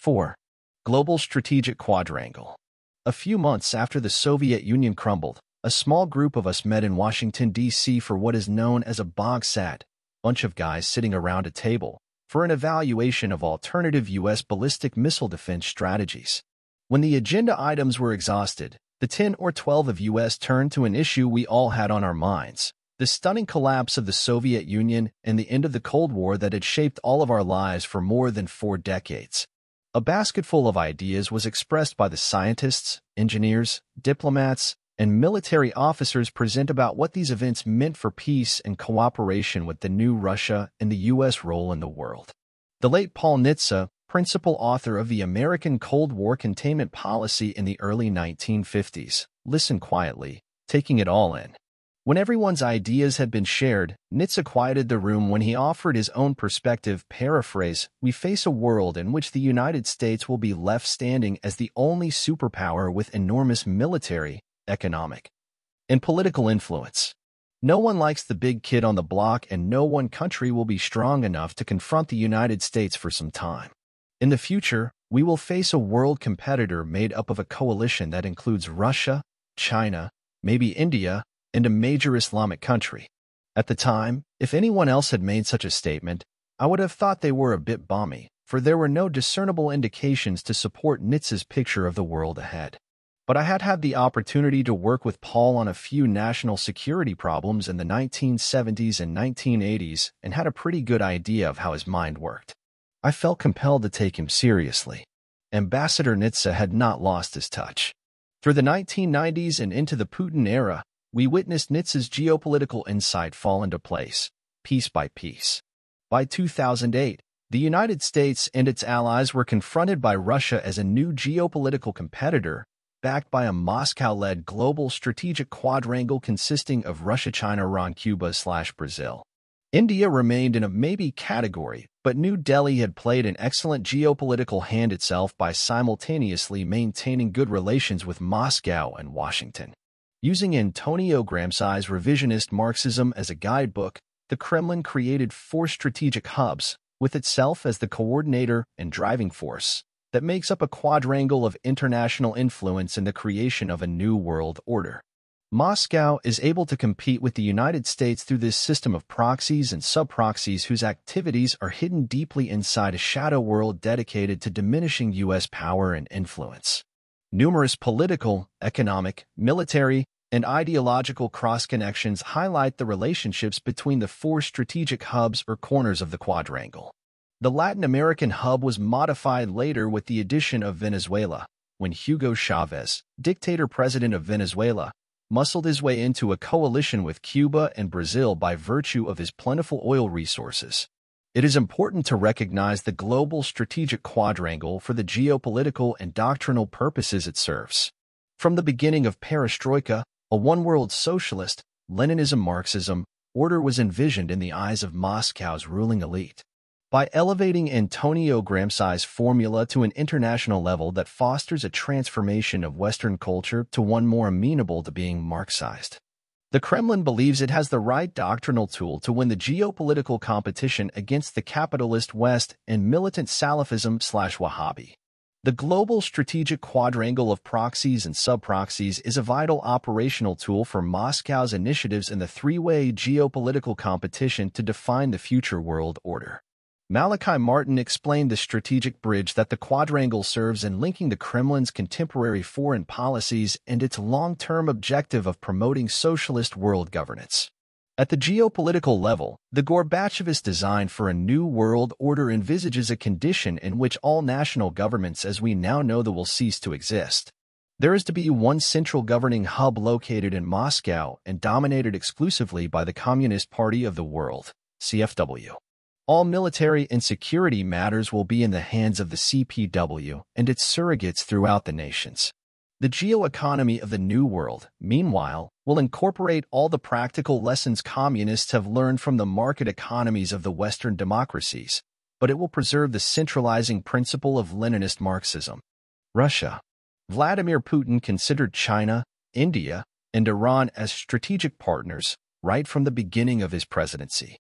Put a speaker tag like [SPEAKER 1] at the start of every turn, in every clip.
[SPEAKER 1] 4. Global Strategic Quadrangle. A few months after the Soviet Union crumbled, a small group of us met in Washington, D.C. for what is known as a BOGSAT, bunch of guys sitting around a table, for an evaluation of alternative U.S. ballistic missile defense strategies. When the agenda items were exhausted, the 10 or 12 of U.S. turned to an issue we all had on our minds: the stunning collapse of the Soviet Union and the end of the Cold War that had shaped all of our lives for more than 4 decades. A basketful of ideas was expressed by the scientists, engineers, diplomats, and military officers present about what these events meant for peace and cooperation with the new Russia and the U.S. role in the world. The late Paul Nitze, principal author of the American Cold War containment policy in the early 1950s, listened quietly, taking it all in. When everyone's ideas had been shared, Nitze quieted the room when he offered his own perspective. Paraphrase: "We face a world in which the United States will be left standing as the only superpower with enormous military, economic, and political influence. No one likes the big kid on the block, and no one country will be strong enough to confront the United States for some time. In the future, we will face a world competitor made up of a coalition that includes Russia, China, maybe India, and a major Islamic country." At the time, if anyone else had made such a statement, I would have thought they were a bit balmy, for there were no discernible indications to support Nitze's picture of the world ahead. But I had had the opportunity to work with Paul on a few national security problems in the 1970s and 1980s and had a pretty good idea of how his mind worked. I felt compelled to take him seriously. Ambassador Nitze had not lost his touch. Through the 1990s and into the Putin era, we witnessed Nitze's geopolitical insight fall into place, piece by piece. By 2008, the United States and its allies were confronted by Russia as a new geopolitical competitor, backed by a Moscow-led global strategic quadrangle consisting of Russia, China, Iran, Cuba/Brazil. India remained in a maybe category, but New Delhi had played an excellent geopolitical hand itself by simultaneously maintaining good relations with Moscow and Washington. Using Antonio Gramsci's revisionist Marxism as a guidebook, the Kremlin created 4 strategic hubs, with itself as the coordinator and driving force, that makes up a quadrangle of international influence in the creation of a new world order. Moscow is able to compete with the United States through this system of proxies and sub-proxies whose activities are hidden deeply inside a shadow world dedicated to diminishing U.S. power and influence. Numerous political, economic, military, and ideological cross-connections highlight the relationships between the 4 strategic hubs or corners of the quadrangle. The Latin American hub was modified later with the addition of Venezuela, when Hugo Chavez, dictator-president of Venezuela, muscled his way into a coalition with Cuba and Brazil by virtue of his plentiful oil resources. It is important to recognize the global strategic quadrangle for the geopolitical and doctrinal purposes it serves. From the beginning of Perestroika, a one-world socialist, Leninism-Marxism, order was envisioned in the eyes of Moscow's ruling elite. By elevating Antonio Gramsci's formula to an international level that fosters a transformation of Western culture to one more amenable to being Marxized, the Kremlin believes it has the right doctrinal tool to win the geopolitical competition against the capitalist West and militant Salafism/Wahhabi. The global strategic quadrangle of proxies and sub-proxies is a vital operational tool for Moscow's initiatives in the 3-way geopolitical competition to define the future world order. Malachi Martin explained the strategic bridge that the quadrangle serves in linking the Kremlin's contemporary foreign policies and its long-term objective of promoting socialist world governance. At the geopolitical level, the Gorbachevist design for a new world order envisages a condition in which all national governments as we now know them will cease to exist. There is to be one central governing hub located in Moscow and dominated exclusively by the Communist Party of the World, CFW. All military and security matters will be in the hands of the CPW and its surrogates throughout the nations. The geoeconomy of the New World, meanwhile, will incorporate all the practical lessons communists have learned from the market economies of the Western democracies, but it will preserve the centralizing principle of Leninist Marxism. Russia. Vladimir Putin considered China, India, and Iran as strategic partners right from the beginning of his presidency.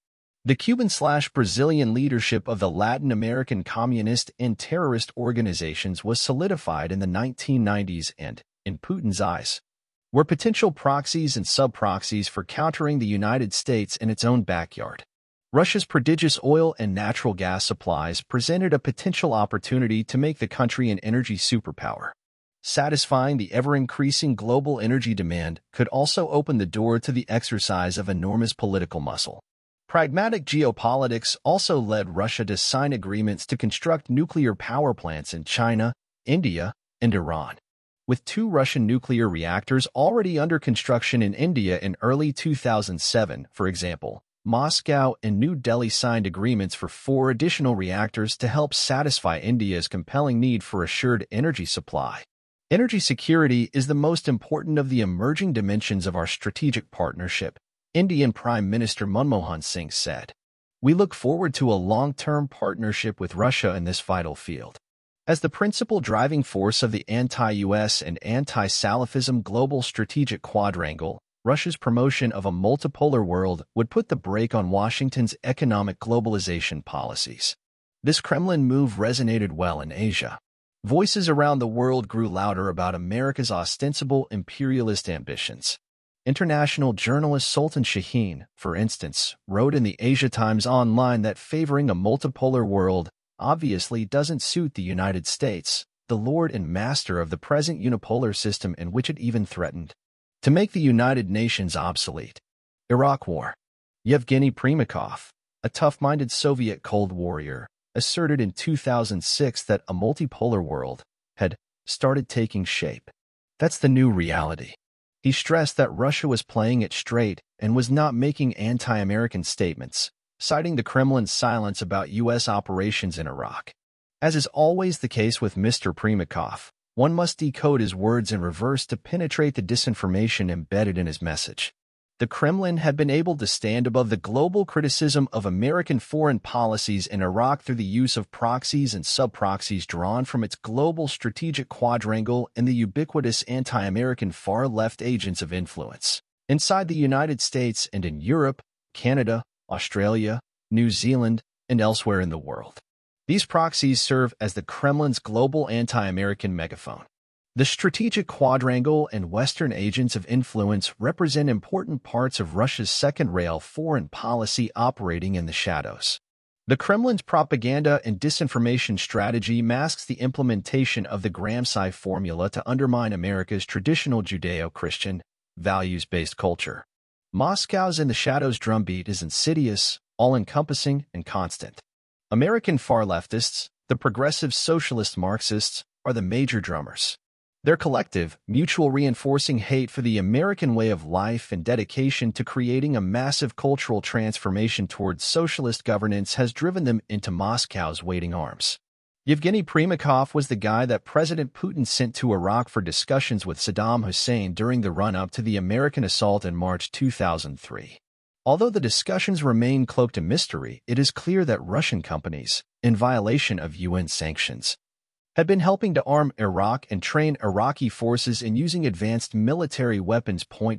[SPEAKER 1] The Cuban/Brazilian leadership of the Latin American communist and terrorist organizations was solidified in the 1990s and, in Putin's eyes, were potential proxies and sub-proxies for countering the United States in its own backyard. Russia's prodigious oil and natural gas supplies presented a potential opportunity to make the country an energy superpower. Satisfying the ever-increasing global energy demand could also open the door to the exercise of enormous political muscle. Pragmatic geopolitics also led Russia to sign agreements to construct nuclear power plants in China, India, and Iran. With 2 Russian nuclear reactors already under construction in India in early 2007, for example, Moscow and New Delhi signed agreements for 4 additional reactors to help satisfy India's compelling need for assured energy supply. Energy security is the most important of the emerging dimensions of our strategic partnership, Indian Prime Minister Manmohan Singh said. We look forward to a long-term partnership with Russia in this vital field. As the principal driving force of the anti-US and anti-Salafism global strategic quadrangle, Russia's promotion of a multipolar world would put the brake on Washington's economic globalization policies. This Kremlin move resonated well in Asia. Voices around the world grew louder about America's ostensible imperialist ambitions. International journalist Sultan Shaheen, for instance, wrote in the Asia Times Online that favoring a multipolar world obviously doesn't suit the United States, the lord and master of the present unipolar system in which it even threatened to make the United Nations obsolete. Iraq War. Yevgeny Primakov, a tough-minded Soviet Cold Warrior, asserted in 2006 that a multipolar world had started taking shape. That's the new reality. He stressed that Russia was playing it straight and was not making anti-American statements, citing the Kremlin's silence about U.S. operations in Iraq. As is always the case with Mr. Primakov, one must decode his words in reverse to penetrate the disinformation embedded in his message. The Kremlin had been able to stand above the global criticism of American foreign policies in Iraq through the use of proxies and sub-proxies drawn from its global strategic quadrangle and the ubiquitous anti-American far-left agents of influence inside the United States and in Europe, Canada, Australia, New Zealand, and elsewhere in the world. These proxies serve as the Kremlin's global anti-American megaphone. The strategic quadrangle and Western agents of influence represent important parts of Russia's second-rail foreign policy operating in the shadows. The Kremlin's propaganda and disinformation strategy masks the implementation of the Gramsci formula to undermine America's traditional Judeo-Christian, values-based culture. Moscow's in the shadows drumbeat is insidious, all-encompassing, and constant. American far-leftists, the progressive socialist Marxists, are the major drummers. Their collective, mutual reinforcing hate for the American way of life and dedication to creating a massive cultural transformation towards socialist governance has driven them into Moscow's waiting arms. Yevgeny Primakov was the guy that President Putin sent to Iraq for discussions with Saddam Hussein during the run-up to the American assault in March 2003. Although the discussions remain cloaked in mystery, it is clear that Russian companies, in violation of UN sanctions, had been helping to arm Iraq and train Iraqi forces in using advanced military weapons.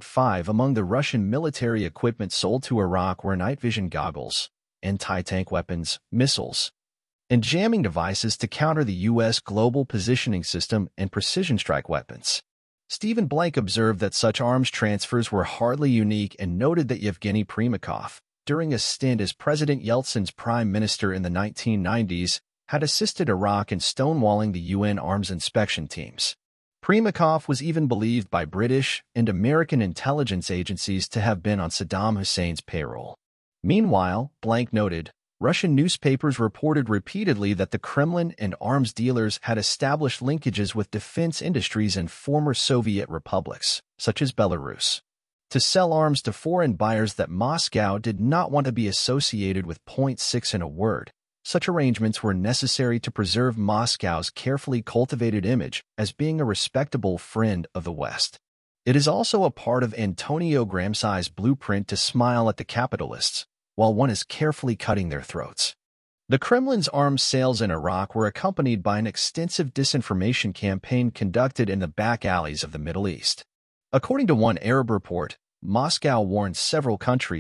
[SPEAKER 1] 5 Among the Russian military equipment sold to Iraq were night vision goggles, anti-tank weapons, missiles, and jamming devices to counter the U.S. Global Positioning System and precision strike weapons. Stephen Blank observed that such arms transfers were hardly unique and noted that Yevgeny Primakov, during a stint as President Yeltsin's prime minister in the 1990s, had assisted Iraq in stonewalling the UN arms inspection teams. Primakov was even believed by British and American intelligence agencies to have been on Saddam Hussein's payroll. Meanwhile, Blank noted, Russian newspapers reported repeatedly that the Kremlin and arms dealers had established linkages with defense industries in former Soviet republics, such as Belarus, to sell arms to foreign buyers that Moscow did not want to be associated with. 6 In a word, such arrangements were necessary to preserve Moscow's carefully cultivated image as being a respectable friend of the West. It is also a part of Antonio Gramsci's blueprint to smile at the capitalists, while one is carefully cutting their throats. The Kremlin's arms sales in Iraq were accompanied by an extensive disinformation campaign conducted in the back alleys of the Middle East. According to one Arab report, Moscow warned several countries,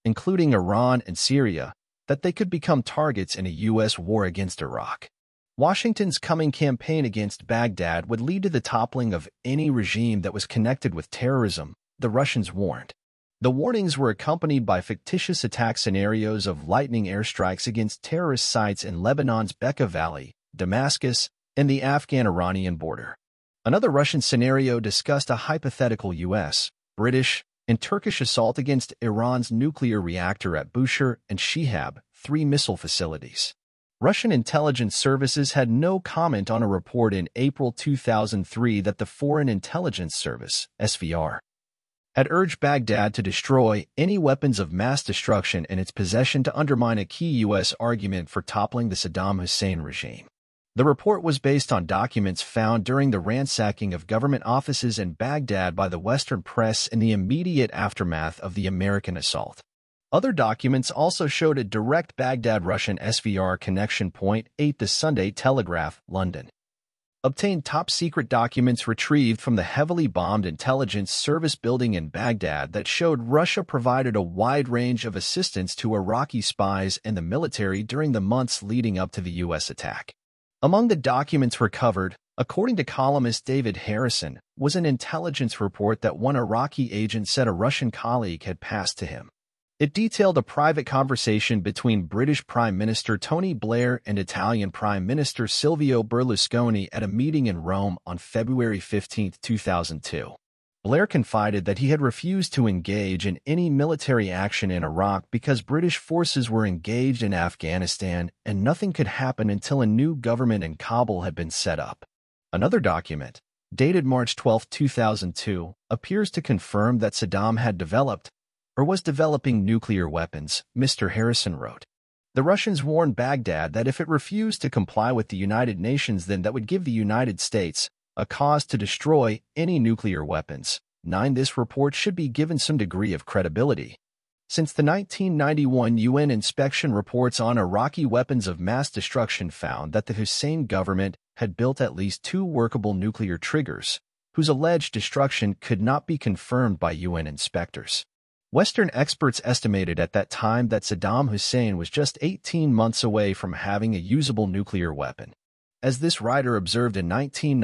[SPEAKER 1] including Iran and Syria, that they could become targets in a U.S. war against Iraq. Washington's coming campaign against Baghdad would lead to the toppling of any regime that was connected with terrorism, the Russians warned. The warnings were accompanied by fictitious attack scenarios of lightning airstrikes against terrorist sites in Lebanon's Bekaa Valley, Damascus, and the Afghan-Iranian border. Another Russian scenario discussed a hypothetical U.S., British, and Turkish assault against Iran's nuclear reactor at Bushehr and Shihab, 3 missile facilities. Russian intelligence services had no comment on a report in April 2003 that the Foreign Intelligence Service, SVR, had urged Baghdad to destroy any weapons of mass destruction in its possession to undermine a key U.S. argument for toppling the Saddam Hussein regime. The report was based on documents found during the ransacking of government offices in Baghdad by the Western press in the immediate aftermath of the American assault. Other documents also showed a direct Baghdad Russian SVR connection point. 8 The Sunday Telegraph, London, obtained top-secret documents retrieved from the heavily bombed intelligence service building in Baghdad that showed Russia provided a wide range of assistance to Iraqi spies and the military during the months leading up to the U.S. attack. Among the documents recovered, according to columnist David Harrison, was an intelligence report that one Iraqi agent said a Russian colleague had passed to him. It detailed a private conversation between British Prime Minister Tony Blair and Italian Prime Minister Silvio Berlusconi at a meeting in Rome on February 15, 2002. Blair confided that he had refused to engage in any military action in Iraq because British forces were engaged in Afghanistan and nothing could happen until a new government in Kabul had been set up. Another document, dated March 12, 2002, appears to confirm that Saddam had developed or was developing nuclear weapons, Mr. Harrison wrote. The Russians warned Baghdad that if it refused to comply with the United Nations, then that would give the United States a cause to destroy any nuclear weapons. 9 This report should be given some degree of credibility. Since the 1991 UN inspection reports on Iraqi weapons of mass destruction found that the Hussein government had built at least 2 workable nuclear triggers, whose alleged destruction could not be confirmed by UN inspectors. Western experts estimated at that time that Saddam Hussein was just 18 months away from having a usable nuclear weapon. As this writer observed in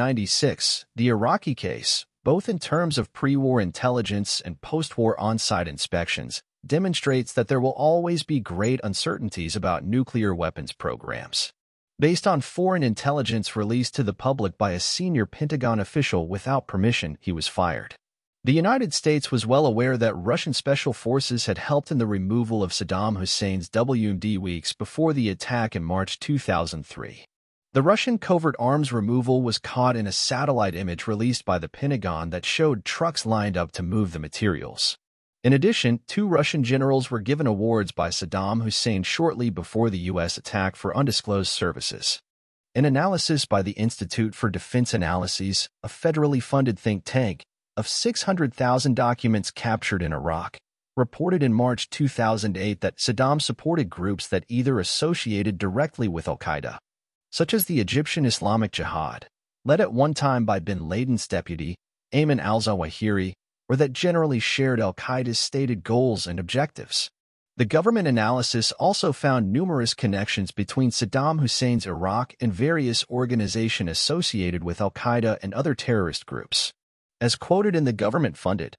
[SPEAKER 1] 1996, the Iraqi case, both in terms of pre-war intelligence and post-war on-site inspections, demonstrates that there will always be great uncertainties about nuclear weapons programs. Based on foreign intelligence released to the public by a senior Pentagon official without permission, he was fired. The United States was well aware that Russian special forces had helped in the removal of Saddam Hussein's WMD weeks before the attack in March 2003. The Russian covert arms removal was caught in a satellite image released by the Pentagon that showed trucks lined up to move the materials. In addition, 2 Russian generals were given awards by Saddam Hussein shortly before the U.S. attack for undisclosed services. An analysis by the Institute for Defense Analyses, a federally funded think tank, of 600,000 documents captured in Iraq, reported in March 2008 that Saddam supported groups that either associated directly with al-Qaeda, such as the Egyptian Islamic Jihad, led at one time by bin Laden's deputy, Ayman al-Zawahiri, or that generally shared al-Qaeda's stated goals and objectives. The government analysis also found numerous connections between Saddam Hussein's Iraq and various organizations associated with al-Qaeda and other terrorist groups. As quoted in the government-funded,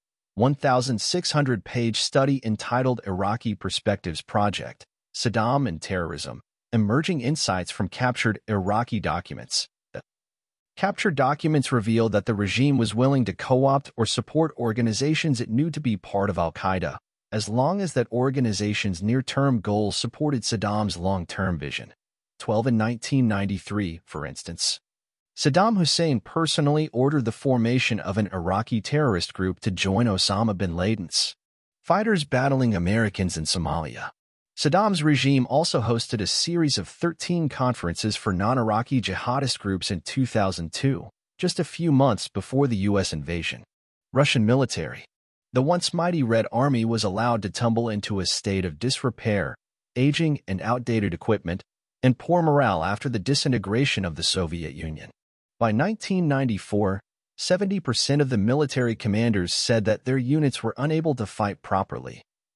[SPEAKER 1] 1,600-page study entitled Iraqi Perspectives Project, Saddam and Terrorism, Emerging Insights from Captured Iraqi Documents. The captured documents reveal that the regime was willing to co-opt or support organizations it knew to be part of al-Qaeda, as long as that organization's near-term goals supported Saddam's long-term vision. 12 In 1993, for instance, Saddam Hussein personally ordered the formation of an Iraqi terrorist group to join Osama bin Laden's fighters battling Americans in Somalia. Saddam's regime also hosted a series of 13 conferences for non-Iraqi jihadist groups in 2002, just a few months before the U.S. invasion. Russian military. The once mighty Red Army was allowed to tumble into a state of disrepair, aging and outdated equipment, and poor morale after the disintegration of the Soviet Union. By 1994, 70% of the military commanders said that their units were unable to fight properly, and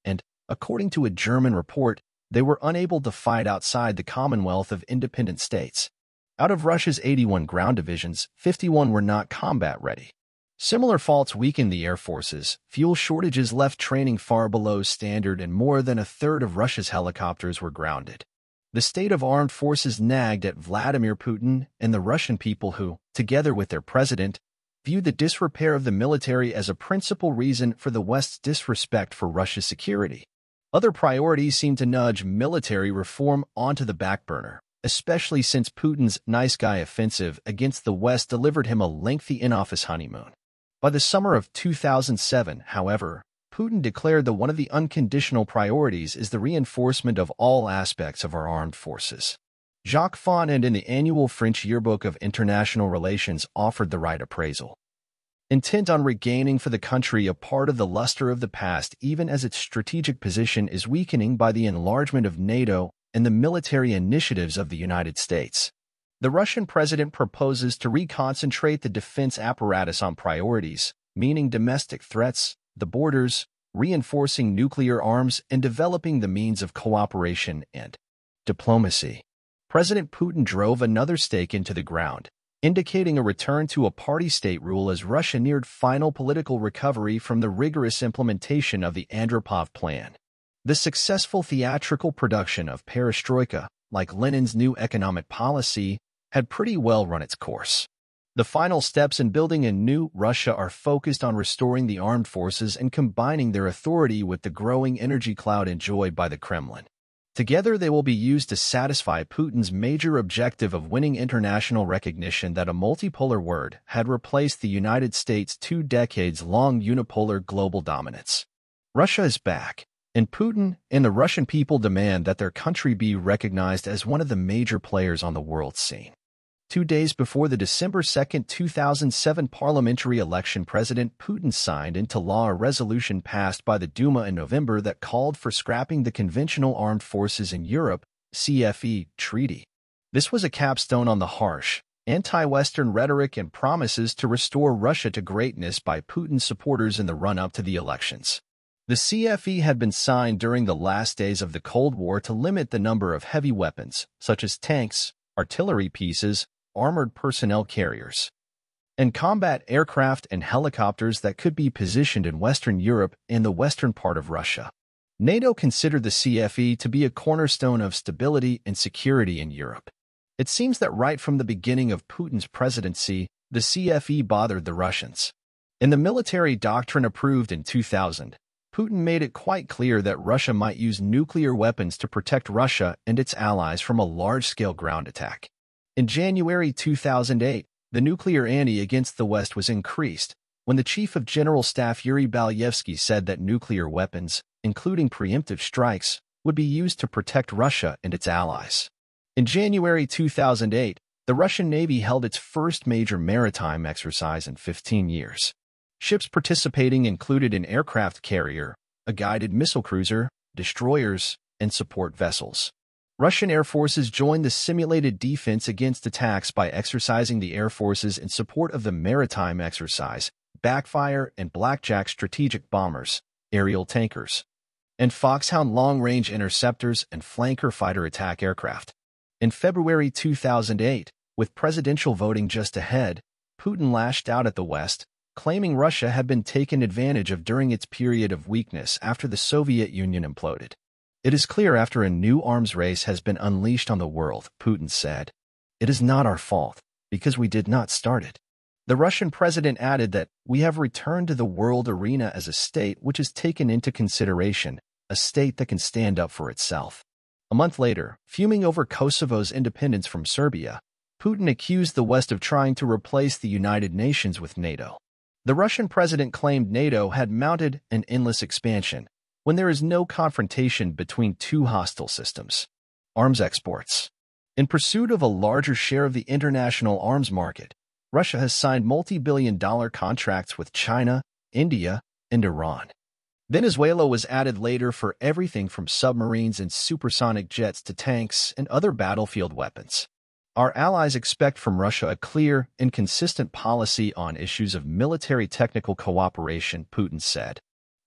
[SPEAKER 1] According to a German report, they were unable to fight outside the Commonwealth of Independent States. Out of Russia's 81 ground divisions, 51 were not combat-ready. Similar faults weakened the air forces, fuel shortages left training far below standard, and more than a third of Russia's helicopters were grounded. The state of armed forces nagged at Vladimir Putin and the Russian people who, together with their president, viewed the disrepair of the military as a principal reason for the West's disrespect for Russia's security. Other priorities seemed to nudge military reform onto the back burner, especially since Putin's nice guy offensive against the West delivered him a lengthy in-office honeymoon. By the summer of 2007, however, Putin declared that one of the unconditional priorities is the reinforcement of all aspects of our armed forces. Jacques Fonand in the annual French Yearbook of International Relations offered the right appraisal. Intent on regaining for the country a part of the luster of the past, even as its strategic position is weakening by the enlargement of NATO and the military initiatives of the United States. The Russian president proposes to reconcentrate the defense apparatus on priorities, meaning domestic threats, the borders, reinforcing nuclear arms, and developing the means of cooperation and diplomacy. President Putin drove another stake into the ground, indicating a return to a party-state rule as Russia neared final political recovery from the rigorous implementation of the Andropov Plan. The successful theatrical production of Perestroika, like Lenin's new economic policy, had pretty well run its course. The final steps in building a new Russia are focused on restoring the armed forces and combining their authority with the growing energy cloud enjoyed by the Kremlin. Together, they will be used to satisfy Putin's major objective of winning international recognition that a multipolar world had replaced the United States' 2 decades-long unipolar global dominance. Russia is back, and Putin and the Russian people demand that their country be recognized as one of the major players on the world scene. 2 days before the December 2, 2007 parliamentary election, President Putin signed into law a resolution passed by the Duma in November that called for scrapping the Conventional Armed Forces in Europe (CFE) treaty. This was a capstone on the harsh, anti-Western rhetoric and promises to restore Russia to greatness by Putin's supporters in the run-up to the elections. The CFE had been signed during the last days of the Cold War to limit the number of heavy weapons, such as tanks, artillery pieces, armored personnel carriers, and combat aircraft and helicopters that could be positioned in Western Europe and the western part of Russia. NATO considered the CFE to be a cornerstone of stability and security in Europe. It seems that right from the beginning of Putin's presidency, the CFE bothered the Russians. In the military doctrine approved in 2000, Putin made it quite clear that Russia might use nuclear weapons to protect Russia and its allies from a large-scale ground attack. In January 2008, the nuclear ante against the West was increased when the Chief of General Staff Yuri Baluyevsky said that nuclear weapons, including preemptive strikes, would be used to protect Russia and its allies. In January 2008, the Russian Navy held its first major maritime exercise in 15 years. Ships participating included an aircraft carrier, a guided missile cruiser, destroyers, and support vessels. Russian air forces joined the simulated defense against attacks by exercising the air forces in support of the maritime exercise, Backfire and Blackjack strategic bombers, aerial tankers, and Foxhound long-range interceptors and flanker fighter attack aircraft. In February 2008, with presidential voting just ahead, Putin lashed out at the West, claiming Russia had been taken advantage of during its period of weakness after the Soviet Union imploded. It is clear after a new arms race has been unleashed on the world, Putin said. It is not our fault, because we did not start it. The Russian president added that we have returned to the world arena as a state which is taken into consideration, a state that can stand up for itself. A month later, fuming over Kosovo's independence from Serbia, Putin accused the West of trying to replace the United Nations with NATO. The Russian president claimed NATO had mounted an endless expansion, when there is no confrontation between two hostile systems. Arms exports. In pursuit of a larger share of the international arms market, Russia has signed multi-billion-dollar contracts with China, India, and Iran. Venezuela was added later for everything from submarines and supersonic jets to tanks and other battlefield weapons. Our allies expect from Russia a clear and consistent policy on issues of military technical cooperation, Putin said.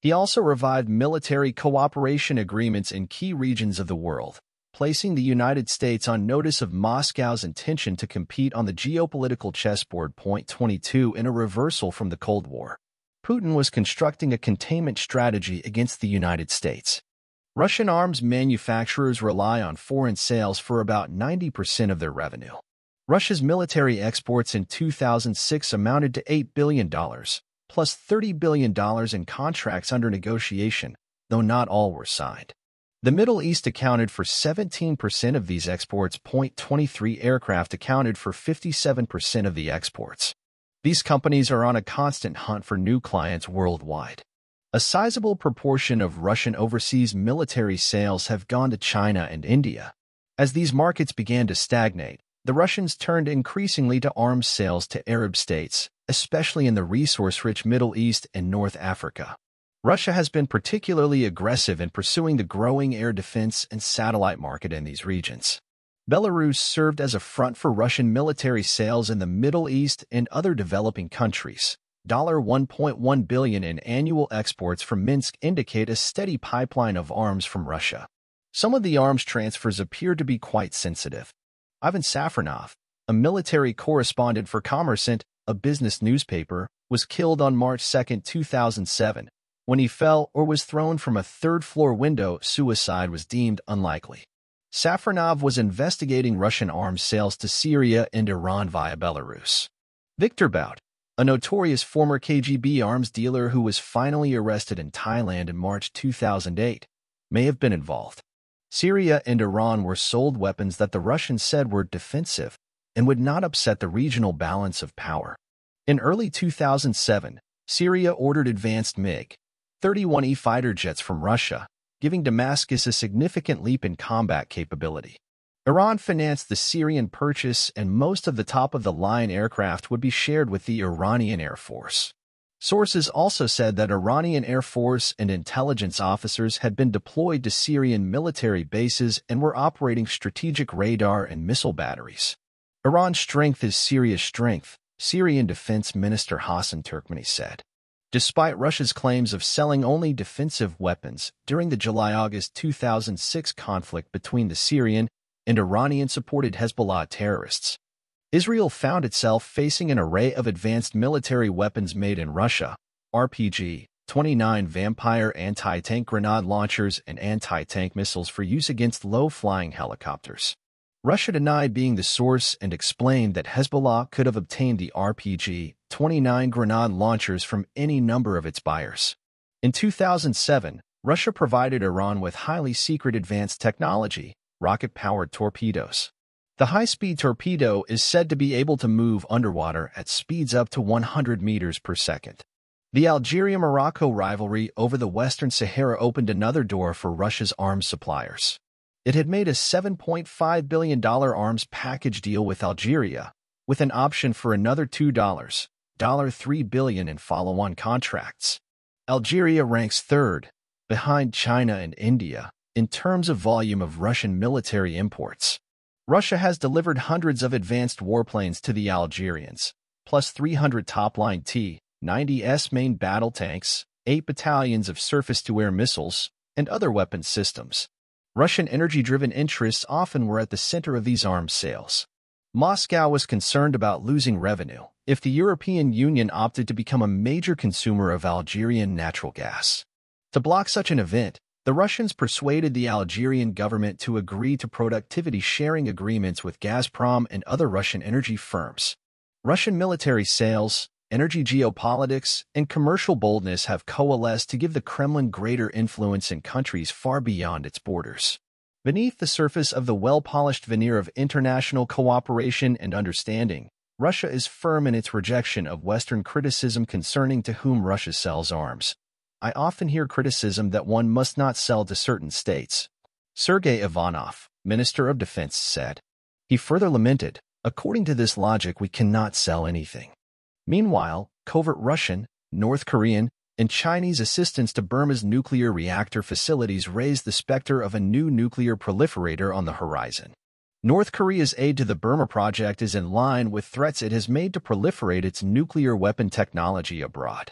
[SPEAKER 1] He also revived military cooperation agreements in key regions of the world, placing the United States on notice of Moscow's intention to compete on the geopolitical chessboard. Point 22 in a reversal from the Cold War. Putin was constructing a containment strategy against the United States. Russian arms manufacturers rely on foreign sales for about 90% of their revenue. Russia's military exports in 2006 amounted to $8 billion, plus $30 billion in contracts under negotiation, though not all were signed. The Middle East accounted for 17% of these exports. Point 23 aircraft accounted for 57% of the exports. These companies are on a constant hunt for new clients worldwide. A sizable proportion of Russian overseas military sales have gone to China and India. As these markets began to stagnate, the Russians turned increasingly to arms sales to Arab states, especially in the resource-rich Middle East and North Africa. Russia has been particularly aggressive in pursuing the growing air defense and satellite market in these regions. Belarus served as a front for Russian military sales in the Middle East and other developing countries. $1.1 billion in annual exports from Minsk indicate a steady pipeline of arms from Russia. Some of the arms transfers appear to be quite sensitive. Ivan Safronov, a military correspondent for Kommersant, a business newspaper, was killed on March 2, 2007. When he fell or was thrown from a third-floor window, suicide was deemed unlikely. Safronov was investigating Russian arms sales to Syria and Iran via Belarus. Viktor Bout, a notorious former KGB arms dealer who was finally arrested in Thailand in March 2008, may have been involved. Syria and Iran were sold weapons that the Russians said were defensive and would not upset the regional balance of power. In early 2007, Syria ordered advanced MiG-31E fighter jets from Russia, giving Damascus a significant leap in combat capability. Iran financed the Syrian purchase, and most of the top-of-the-line aircraft would be shared with the Iranian Air Force. Sources also said that Iranian Air Force and intelligence officers had been deployed to Syrian military bases and were operating strategic radar and missile batteries. Iran's strength is Syria's strength, Syrian Defense Minister Hassan Turkmeni said. Despite Russia's claims of selling only defensive weapons during the July-August 2006 conflict between the Syrian and Iranian-supported Hezbollah terrorists, Israel found itself facing an array of advanced military weapons made in Russia, RPG-29 Vampire anti-tank grenade launchers and anti-tank missiles for use against low-flying helicopters. Russia denied being the source and explained that Hezbollah could have obtained the RPG-29 grenade launchers from any number of its buyers. In 2007, Russia provided Iran with highly secret advanced technology, rocket-powered torpedoes. The high-speed torpedo is said to be able to move underwater at speeds up to 100 meters per second. The Algeria-Morocco rivalry over the Western Sahara opened another door for Russia's arms suppliers. It had made a $7.5 billion arms package deal with Algeria, with an option for another $3 billion in follow-on contracts. Algeria ranks third, behind China and India, in terms of volume of Russian military imports. Russia has delivered hundreds of advanced warplanes to the Algerians, plus 300 top-line T-90S main battle tanks, 8 battalions of surface-to-air missiles, and other weapons systems. Russian energy-driven interests often were at the center of these arms sales. Moscow was concerned about losing revenue if the European Union opted to become a major consumer of Algerian natural gas. To block such an event, the Russians persuaded the Algerian government to agree to productivity-sharing agreements with Gazprom and other Russian energy firms. Russian military sales, energy geopolitics, and commercial boldness have coalesced to give the Kremlin greater influence in countries far beyond its borders. Beneath the surface of the well-polished veneer of international cooperation and understanding, Russia is firm in its rejection of Western criticism concerning to whom Russia sells arms. I often hear criticism that one must not sell to certain states, Sergei Ivanov, Minister of Defense, said. He further lamented, according to this logic, we cannot sell anything. Meanwhile, covert Russian, North Korean, and Chinese assistance to Burma's nuclear reactor facilities raised the specter of a new nuclear proliferator on the horizon. North Korea's aid to the Burma project is in line with threats it has made to proliferate its nuclear weapon technology abroad.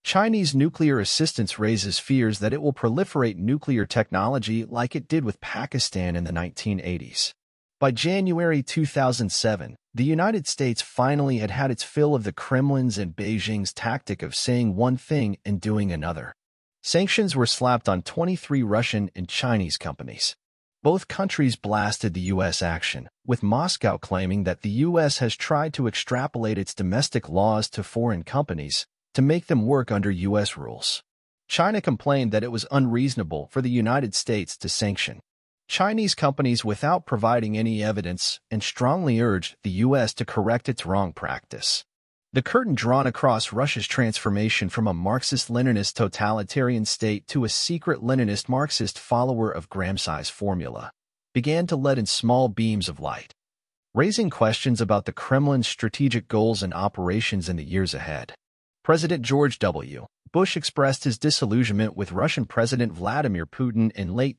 [SPEAKER 1] Chinese nuclear assistance raises fears that it will proliferate nuclear technology like it did with Pakistan in the 1980s. By January 2007, the United States finally had its fill of the Kremlin's and Beijing's tactic of saying one thing and doing another. Sanctions were slapped on 23 Russian and Chinese companies. Both countries blasted the U.S. action, with Moscow claiming that the U.S. has tried to extrapolate its domestic laws to foreign companies to make them work under U.S. rules. China complained that it was unreasonable for the United States to sanction Chinese companies without providing any evidence and strongly urged the U.S. to correct its wrong practice. The curtain drawn across Russia's transformation from a Marxist-Leninist totalitarian state to a secret Leninist Marxist follower of Gramsci's formula began to let in small beams of light, raising questions about the Kremlin's strategic goals and operations in the years ahead. President George W. Bush expressed his disillusionment with Russian President Vladimir Putin in late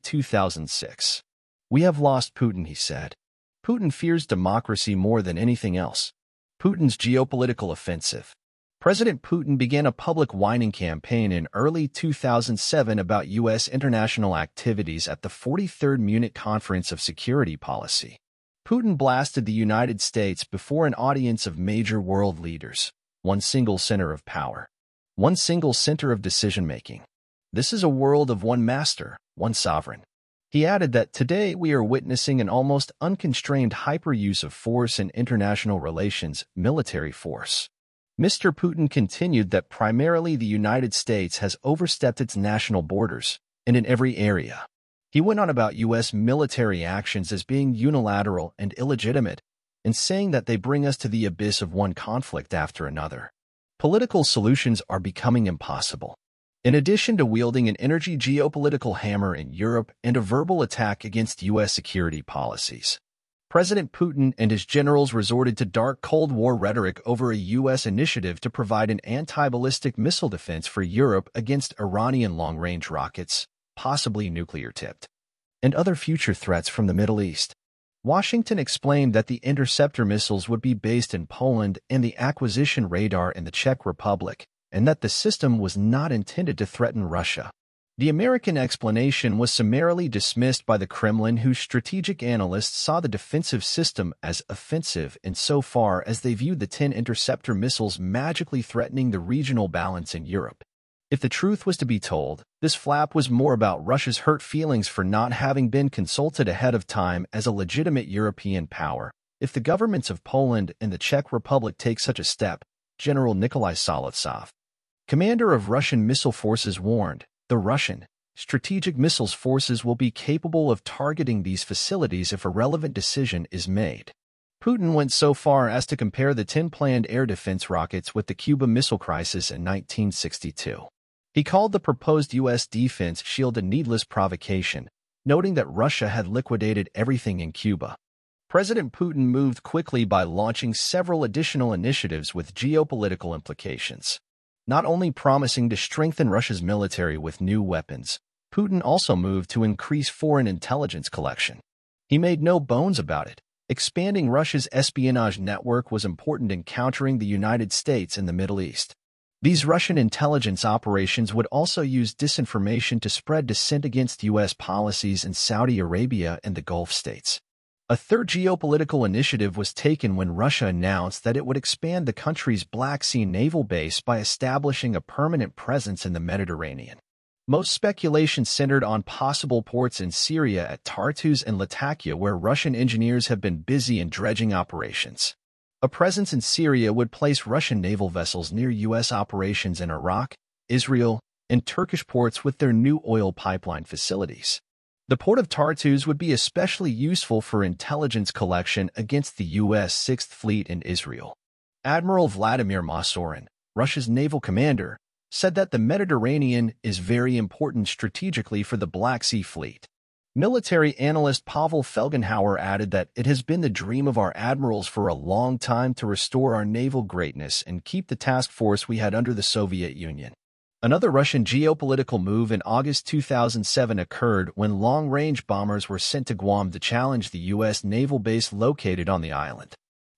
[SPEAKER 1] 2006. "We have lost Putin," he said. "Putin fears democracy more than anything else." Putin's geopolitical offensive. President Putin began a public whining campaign in early 2007 about U.S. international activities at the 43rd Munich Conference of Security Policy. Putin blasted the United States before an audience of major world leaders. One single center of power. One single center of decision-making. This is a world of one master, one sovereign. He added that today we are witnessing an almost unconstrained hyper-use of force in international relations, military force. Mr. Putin continued that primarily the United States has overstepped its national borders, and in every area. He went on about U.S. military actions as being unilateral and illegitimate, and saying that they bring us to the abyss of one conflict after another. Political solutions are becoming impossible. In addition to wielding an energy geopolitical hammer in Europe and a verbal attack against U.S. security policies, President Putin and his generals resorted to dark Cold War rhetoric over a U.S. initiative to provide an anti-ballistic missile defense for Europe against Iranian long-range rockets, possibly nuclear-tipped, and other future threats from the Middle East. Washington explained that the interceptor missiles would be based in Poland and the acquisition radar in the Czech Republic, and that the system was not intended to threaten Russia. The American explanation was summarily dismissed by the Kremlin, whose strategic analysts saw the defensive system as offensive insofar as they viewed the 10 interceptor missiles magically threatening the regional balance in Europe. If the truth was to be told, this flap was more about Russia's hurt feelings for not having been consulted ahead of time as a legitimate European power. If the governments of Poland and the Czech Republic take such a step, General Nikolai Solotsev, commander of Russian missile forces, warned, the Russian strategic missiles forces will be capable of targeting these facilities if a relevant decision is made. Putin went so far as to compare the 10 planned air defense rockets with the Cuba Missile Crisis in 1962. He called the proposed U.S. defense shield a needless provocation, noting that Russia had liquidated everything in Cuba. President Putin moved quickly by launching several additional initiatives with geopolitical implications. Not only promising to strengthen Russia's military with new weapons, Putin also moved to increase foreign intelligence collection. He made no bones about it. Expanding Russia's espionage network was important in countering the United States in the Middle East. These Russian intelligence operations would also use disinformation to spread dissent against U.S. policies in Saudi Arabia and the Gulf states. A third geopolitical initiative was taken when Russia announced that it would expand the country's Black Sea naval base by establishing a permanent presence in the Mediterranean. Most speculation centered on possible ports in Syria at Tartus and Latakia, where Russian engineers have been busy in dredging operations. A presence in Syria would place Russian naval vessels near U.S. operations in Iraq, Israel, and Turkish ports with their new oil pipeline facilities. The port of Tartus would be especially useful for intelligence collection against the U.S. Sixth Fleet in Israel. Admiral Vladimir Masurin, Russia's naval commander, said that the Mediterranean is very important strategically for the Black Sea Fleet. Military analyst Pavel Felgenhauer added that it has been the dream of our admirals for a long time to restore our naval greatness and keep the task force we had under the Soviet Union. Another Russian geopolitical move in August 2007 occurred when long-range bombers were sent to Guam to challenge the U.S. naval base located on the island.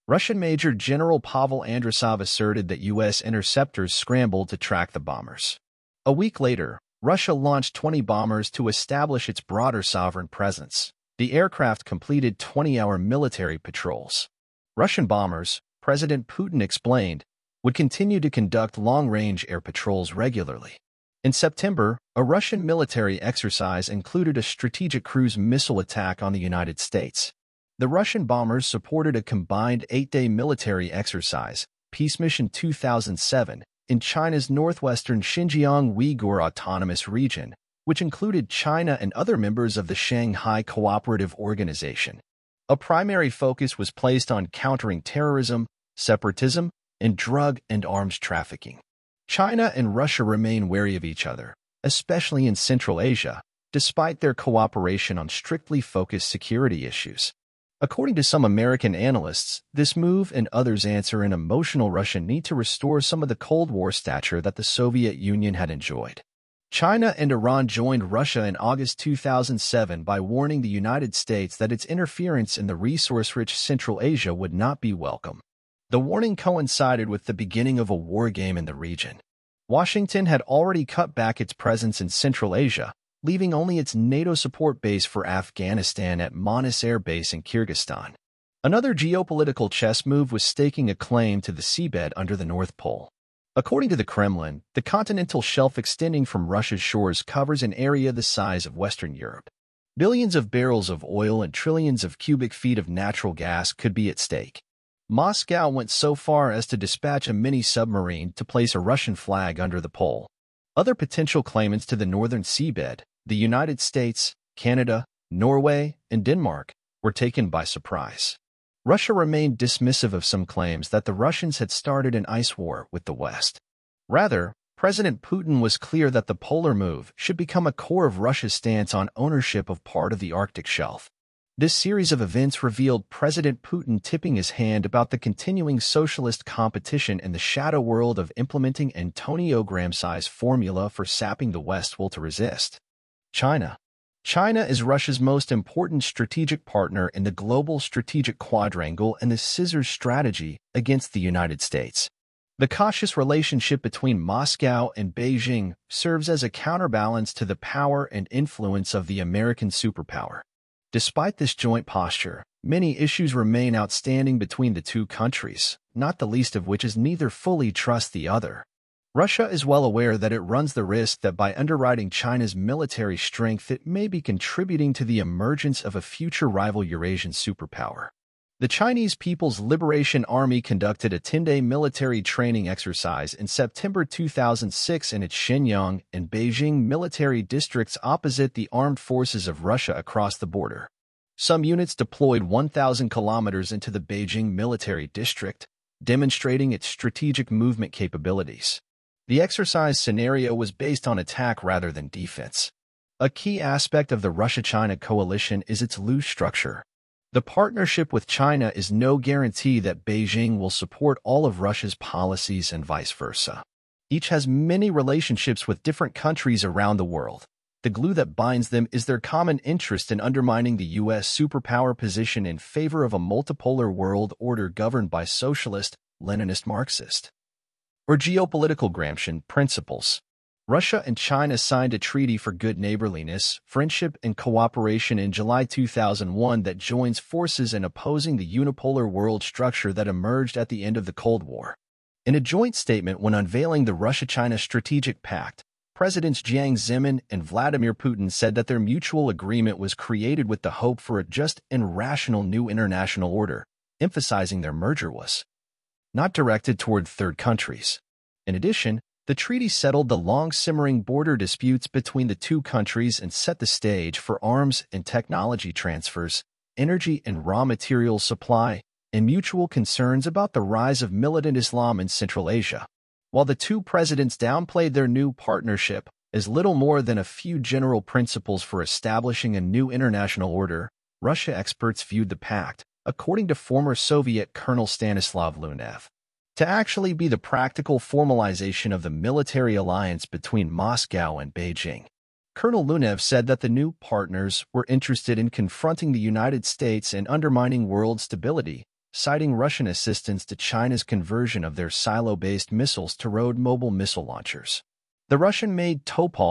[SPEAKER 1] Russian Major General Pavel Andrasov asserted that U.S. interceptors scrambled to track the bombers. A week later, Russia launched 20 bombers to establish its broader sovereign presence. The aircraft completed 20-hour military patrols. Russian bombers, President Putin explained, would continue to conduct long-range air patrols regularly. In September, a Russian military exercise included a strategic cruise missile attack on the United States. The Russian bombers supported a combined 8-day military exercise, Peace Mission 2007, in China's northwestern Xinjiang Uyghur Autonomous Region, which included China and other members of the Shanghai Cooperative Organization. A primary focus was placed on countering terrorism, separatism, and drug and arms trafficking. China and Russia remain wary of each other, especially in Central Asia, despite their cooperation on strictly focused security issues. According to some American analysts, this move and others answer an emotional Russian need to restore some of the Cold War stature that the Soviet Union had enjoyed. China and Iran joined Russia in August 2007 by warning the United States that its interference in the resource-rich Central Asia would not be welcome. The warning coincided with the beginning of a war game in the region. Washington had already cut back its presence in Central Asia, leaving only its NATO support base for Afghanistan at Manas Air Base in Kyrgyzstan. Another geopolitical chess move was staking a claim to the seabed under the North Pole. According to the Kremlin, the continental shelf extending from Russia's shores covers an area the size of Western Europe. Billions of barrels of oil and trillions of cubic feet of natural gas could be at stake. Moscow went so far as to dispatch a mini-submarine to place a Russian flag under the pole. Other potential claimants to the northern seabed, the United States, Canada, Norway, and Denmark, were taken by surprise. Russia remained dismissive of some claims that the Russians had started an ice war with the West. Rather, President Putin was clear that the polar move should become a core of Russia's stance on ownership of part of the Arctic shelf. This series of events revealed President Putin tipping his hand about the continuing socialist competition in the shadow world of implementing Antonio Gramsci's formula for sapping the West will to resist. China. China is Russia's most important strategic partner in the global strategic quadrangle and the scissors strategy against the United States. The cautious relationship between Moscow and Beijing serves as a counterbalance to the power and influence of the American superpower. Despite this joint posture, many issues remain outstanding between the two countries, not the least of which is neither fully trust the other. Russia is well aware that it runs the risk that by underwriting China's military strength it may be contributing to the emergence of a future rival Eurasian superpower. The Chinese People's Liberation Army conducted a 10-day military training exercise in September 2006 in its Shenyang and Beijing military districts opposite the armed forces of Russia across the border. Some units deployed 1,000 kilometers into the Beijing military district, demonstrating its strategic movement capabilities. The exercise scenario was based on attack rather than defense. A key aspect of the Russia-China coalition is its loose structure. The partnership with China is no guarantee that Beijing will support all of Russia's policies and vice versa. Each has many relationships with different countries around the world. The glue that binds them is their common interest in undermining the U.S. superpower position in favor of a multipolar world order governed by socialist, Leninist Marxist, or geopolitical Gramscian principles. Russia and China signed a treaty for good neighborliness, friendship, and cooperation in July 2001 that joins forces in opposing the unipolar world structure that emerged at the end of the Cold War. In a joint statement when unveiling the Russia-China Strategic Pact, Presidents Jiang Zemin and Vladimir Putin said that their mutual agreement was created with the hope for a just and rational new international order, emphasizing their merger was not directed toward third countries. In addition, the treaty settled the long-simmering border disputes between the two countries and set the stage for arms and technology transfers, energy and raw materials supply, and mutual concerns about the rise of militant Islam in Central Asia. While the two presidents downplayed their new partnership as little more than a few general principles for establishing a new international order, Russia experts viewed the pact, according to former Soviet Colonel Stanislav Lunev, to actually be the practical formalization of the military alliance between Moscow and Beijing. Colonel Lunev said that the new partners were interested in confronting the United States and undermining world stability, citing Russian assistance to China's conversion of their silo-based missiles to road-mobile missile launchers. The Russian-made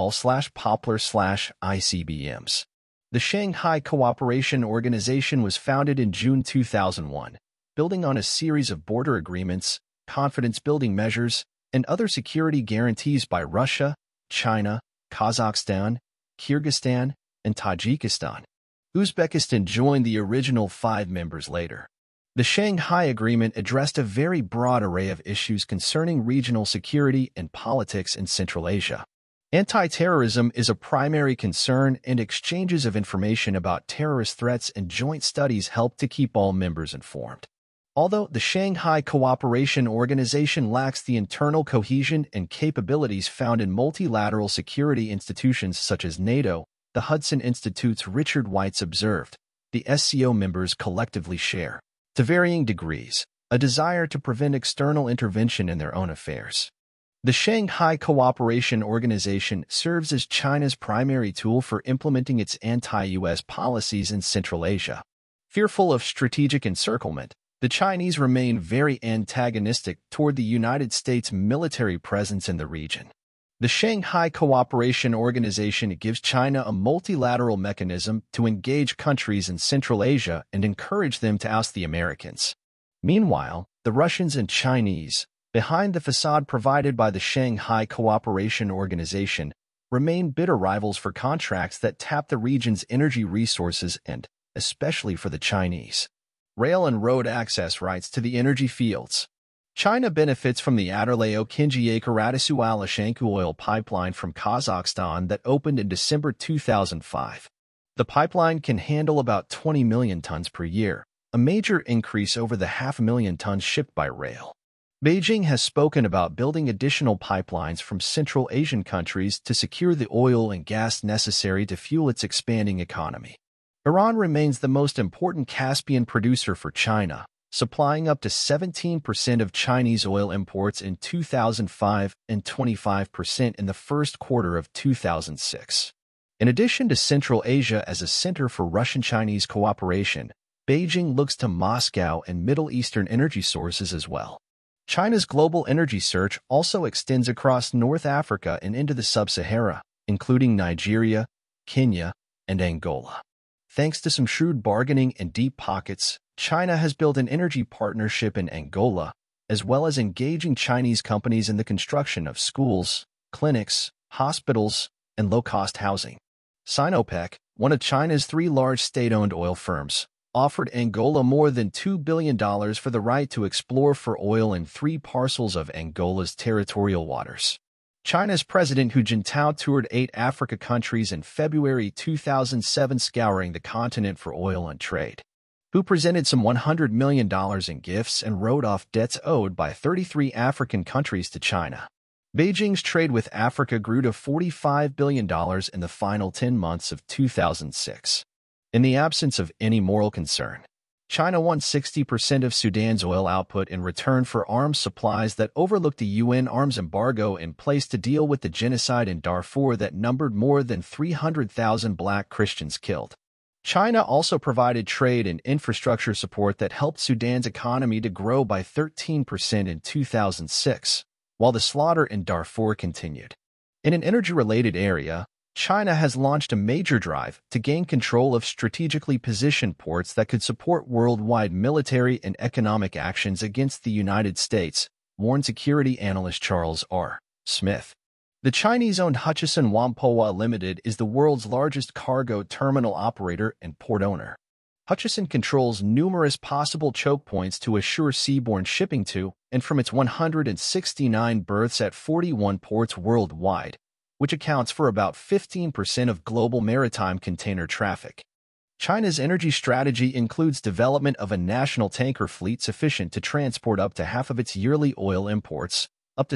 [SPEAKER 1] Topol/Poplar/ICBMs. The Shanghai Cooperation Organization was founded in June 2001, building on a series of border agreements, confidence-building measures, and other security guarantees by Russia, China, Kazakhstan, Kyrgyzstan, and Tajikistan. Uzbekistan joined the original 5 members later. The Shanghai Agreement addressed a very broad array of issues concerning regional security and politics in Central Asia. Anti-terrorism is a primary concern, and exchanges of information about terrorist threats and joint studies help to keep all members informed. Although the Shanghai Cooperation Organization lacks the internal cohesion and capabilities found in multilateral security institutions such as NATO, the Hudson Institute's Richard Weitz observed, the SCO members collectively share, to varying degrees, a desire to prevent external intervention in their own affairs. The Shanghai Cooperation Organization serves as China's primary tool for implementing its anti-U.S. policies in Central Asia. Fearful of strategic encirclement, the Chinese remain very antagonistic toward the United States' military presence in the region. The Shanghai Cooperation Organization gives China a multilateral mechanism to engage countries in Central Asia and encourage them to oust the Americans. Meanwhile, the Russians and Chinese, behind the facade provided by the Shanghai Cooperation Organization, remain bitter rivals for contracts that tap the region's energy resources and, especially for the Chinese, rail and road access rights to the energy fields. China benefits from the Adrleo-Kingiaik-Radisual-Ashanku oil pipeline from Kazakhstan that opened in December 2005. The pipeline can handle about 20 million tons per year, a major increase over the 500,000 tons shipped by rail. Beijing has spoken about building additional pipelines from Central Asian countries to secure the oil and gas necessary to fuel its expanding economy. Iran remains the most important Caspian producer for China, supplying up to 17% of Chinese oil imports in 2005 and 25% in the first quarter of 2006. In addition to Central Asia as a center for Russian-Chinese cooperation, Beijing looks to Moscow and Middle Eastern energy sources as well. China's global energy search also extends across North Africa and into the Sub-Sahara, including Nigeria, Kenya, and Angola. Thanks to some shrewd bargaining and deep pockets, China has built an energy partnership in Angola, as well as engaging Chinese companies in the construction of schools, clinics, hospitals, and low-cost housing. Sinopec, one of China's 3 large state-owned oil firms, offered Angola more than $2 billion for the right to explore for oil in 3 parcels of Angola's territorial waters. China's President Hu Jintao toured 8 Africa countries in February 2007, scouring the continent for oil and trade. Hu presented some $100 million in gifts and wrote off debts owed by 33 African countries to China. Beijing's trade with Africa grew to $45 billion in the final 10 months of 2006. In the absence of any moral concern, China won 60% of Sudan's oil output in return for arms supplies that overlooked the UN arms embargo in place to deal with the genocide in Darfur that numbered more than 300,000 black Christians killed. China also provided trade and infrastructure support that helped Sudan's economy to grow by 13% in 2006, while the slaughter in Darfur continued. In an energy-related area, China has launched a major drive to gain control of strategically positioned ports that could support worldwide military and economic actions against the United States, warned security analyst Charles R. Smith. The Chinese-owned Hutchison Whampoa Limited is the world's largest cargo terminal operator and port owner. Hutchison controls numerous possible choke points to assure seaborne shipping to and from its 169 berths at 41 ports worldwide, which accounts for about 15% of global maritime container traffic. China's energy strategy includes development of a national tanker fleet sufficient to transport up to half of its yearly oil imports, up to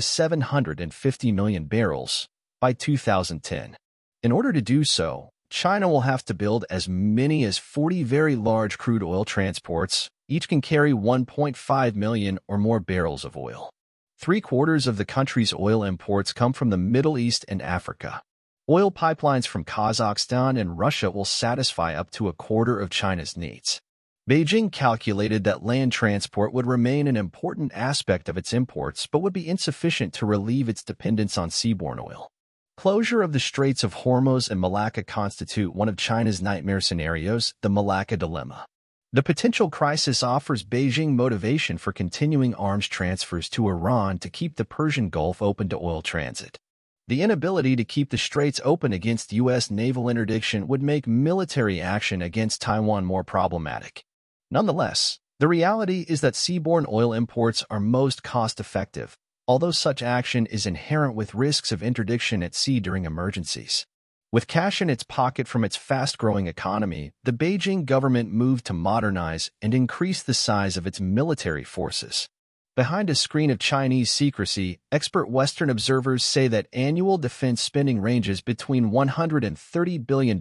[SPEAKER 1] 750 million barrels, by 2010. In order to do so, China will have to build as many as 40 very large crude oil transports. Each can carry 1.5 million or more barrels of oil. 3/4 of the country's oil imports come from the Middle East and Africa. Oil pipelines from Kazakhstan and Russia will satisfy up to 1/4 of China's needs. Beijing calculated that land transport would remain an important aspect of its imports but would be insufficient to relieve its dependence on seaborne oil. Closure of the Straits of Hormuz and Malacca constitute one of China's nightmare scenarios, the Malacca Dilemma. The potential crisis offers Beijing motivation for continuing arms transfers to Iran to keep the Persian Gulf open to oil transit. The inability to keep the straits open against U.S. naval interdiction would make military action against Taiwan more problematic. Nonetheless, the reality is that seaborne oil imports are most cost-effective, although such action is inherent with risks of interdiction at sea during emergencies. With cash in its pocket from its fast-growing economy, the Beijing government moved to modernize and increase the size of its military forces. Behind a screen of Chinese secrecy, expert Western observers say that annual defense spending ranges between $130 billion and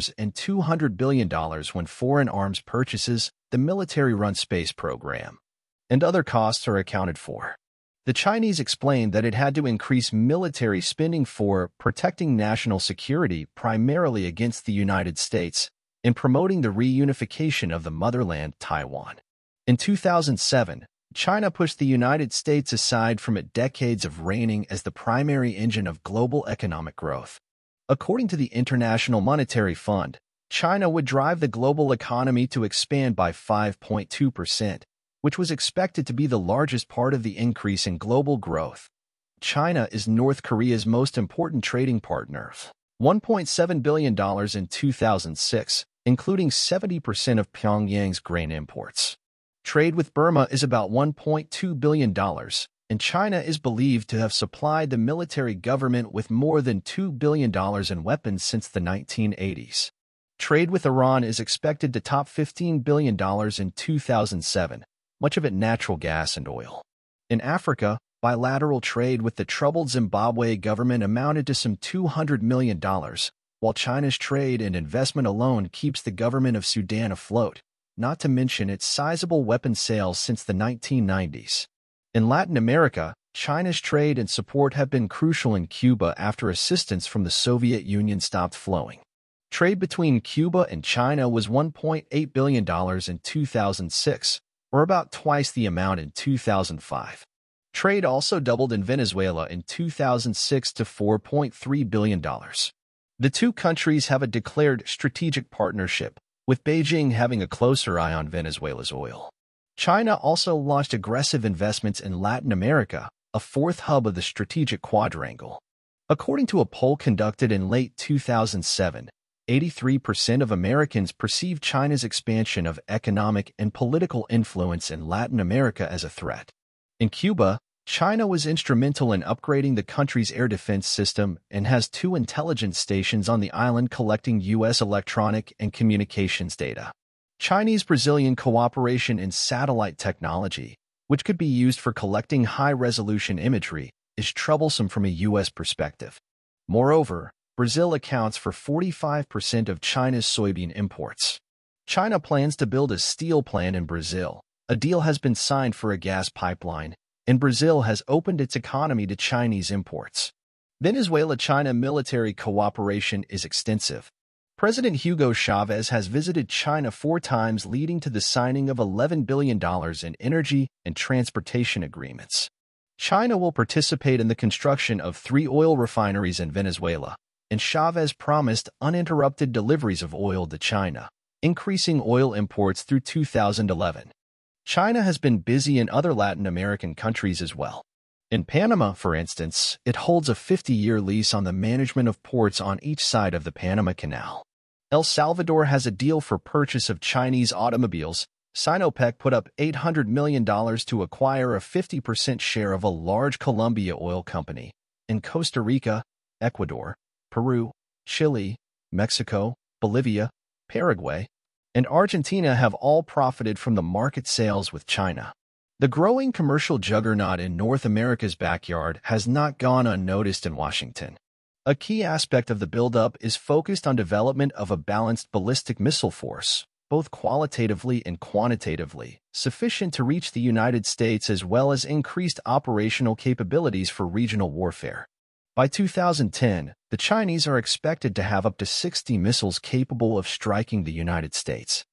[SPEAKER 1] $200 billion when foreign arms purchases, the military-run space program, and other costs are accounted for. The Chinese explained that it had to increase military spending for protecting national security primarily against the United States and promoting the reunification of the motherland, Taiwan. In 2007, China pushed the United States aside from its decades of reigning as the primary engine of global economic growth. According to the International Monetary Fund, China would drive the global economy to expand by 5.2%, which was expected to be the largest part of the increase in global growth. China is North Korea's most important trading partner, $1.7 billion in 2006, including 70% of Pyongyang's grain imports. Trade with Burma is about $1.2 billion, and China is believed to have supplied the military government with more than $2 billion in weapons since the 1980s. Trade with Iran is expected to top $15 billion in 2007, much of it natural gas and oil. In Africa, bilateral trade with the troubled Zimbabwe government amounted to some $200 million, while China's trade and investment alone keeps the government of Sudan afloat, not to mention its sizable weapons sales since the 1990s. In Latin America, China's trade and support have been crucial in Cuba after assistance from the Soviet Union stopped flowing. Trade between Cuba and China was $1.8 billion in 2006, or about twice the amount in 2005. Trade also doubled in Venezuela in 2006 to $4.3 billion. The two countries have a declared strategic partnership, with Beijing having a closer eye on Venezuela's oil. China also launched aggressive investments in Latin America, a fourth hub of the strategic quadrangle. According to a poll conducted in late 2007, 83% of Americans perceive China's expansion of economic and political influence in Latin America as a threat. In Cuba, China was instrumental in upgrading the country's air defense system and has 2 intelligence stations on the island collecting U.S. electronic and communications data. Chinese-Brazilian cooperation in satellite technology, which could be used for collecting high-resolution imagery, is troublesome from a U.S. perspective. Moreover, Brazil accounts for 45% of China's soybean imports. China plans to build a steel plant in Brazil. A deal has been signed for a gas pipeline, and Brazil has opened its economy to Chinese imports. Venezuela-China military cooperation is extensive. President Hugo Chavez has visited China 4 times, leading to the signing of $11 billion in energy and transportation agreements. China will participate in the construction of 3 oil refineries in Venezuela, and Chavez promised uninterrupted deliveries of oil to China, increasing oil imports through 2011. China has been busy in other Latin American countries as well. In Panama, for instance, it holds a 50-year lease on the management of ports on each side of the Panama Canal. El Salvador has a deal for purchase of Chinese automobiles. Sinopec put up $800 million to acquire a 50% share of a large Colombia oil company. In Costa Rica, Ecuador, Peru, Chile, Mexico, Bolivia, Paraguay, and Argentina have all profited from the market sales with China. The growing commercial juggernaut in North America's backyard has not gone unnoticed in Washington. A key aspect of the buildup is focused on development of a balanced ballistic missile force, both qualitatively and quantitatively, sufficient to reach the United States as well as increased operational capabilities for regional warfare. By 2010, the Chinese are expected to have up to 60 missiles capable of striking the United States.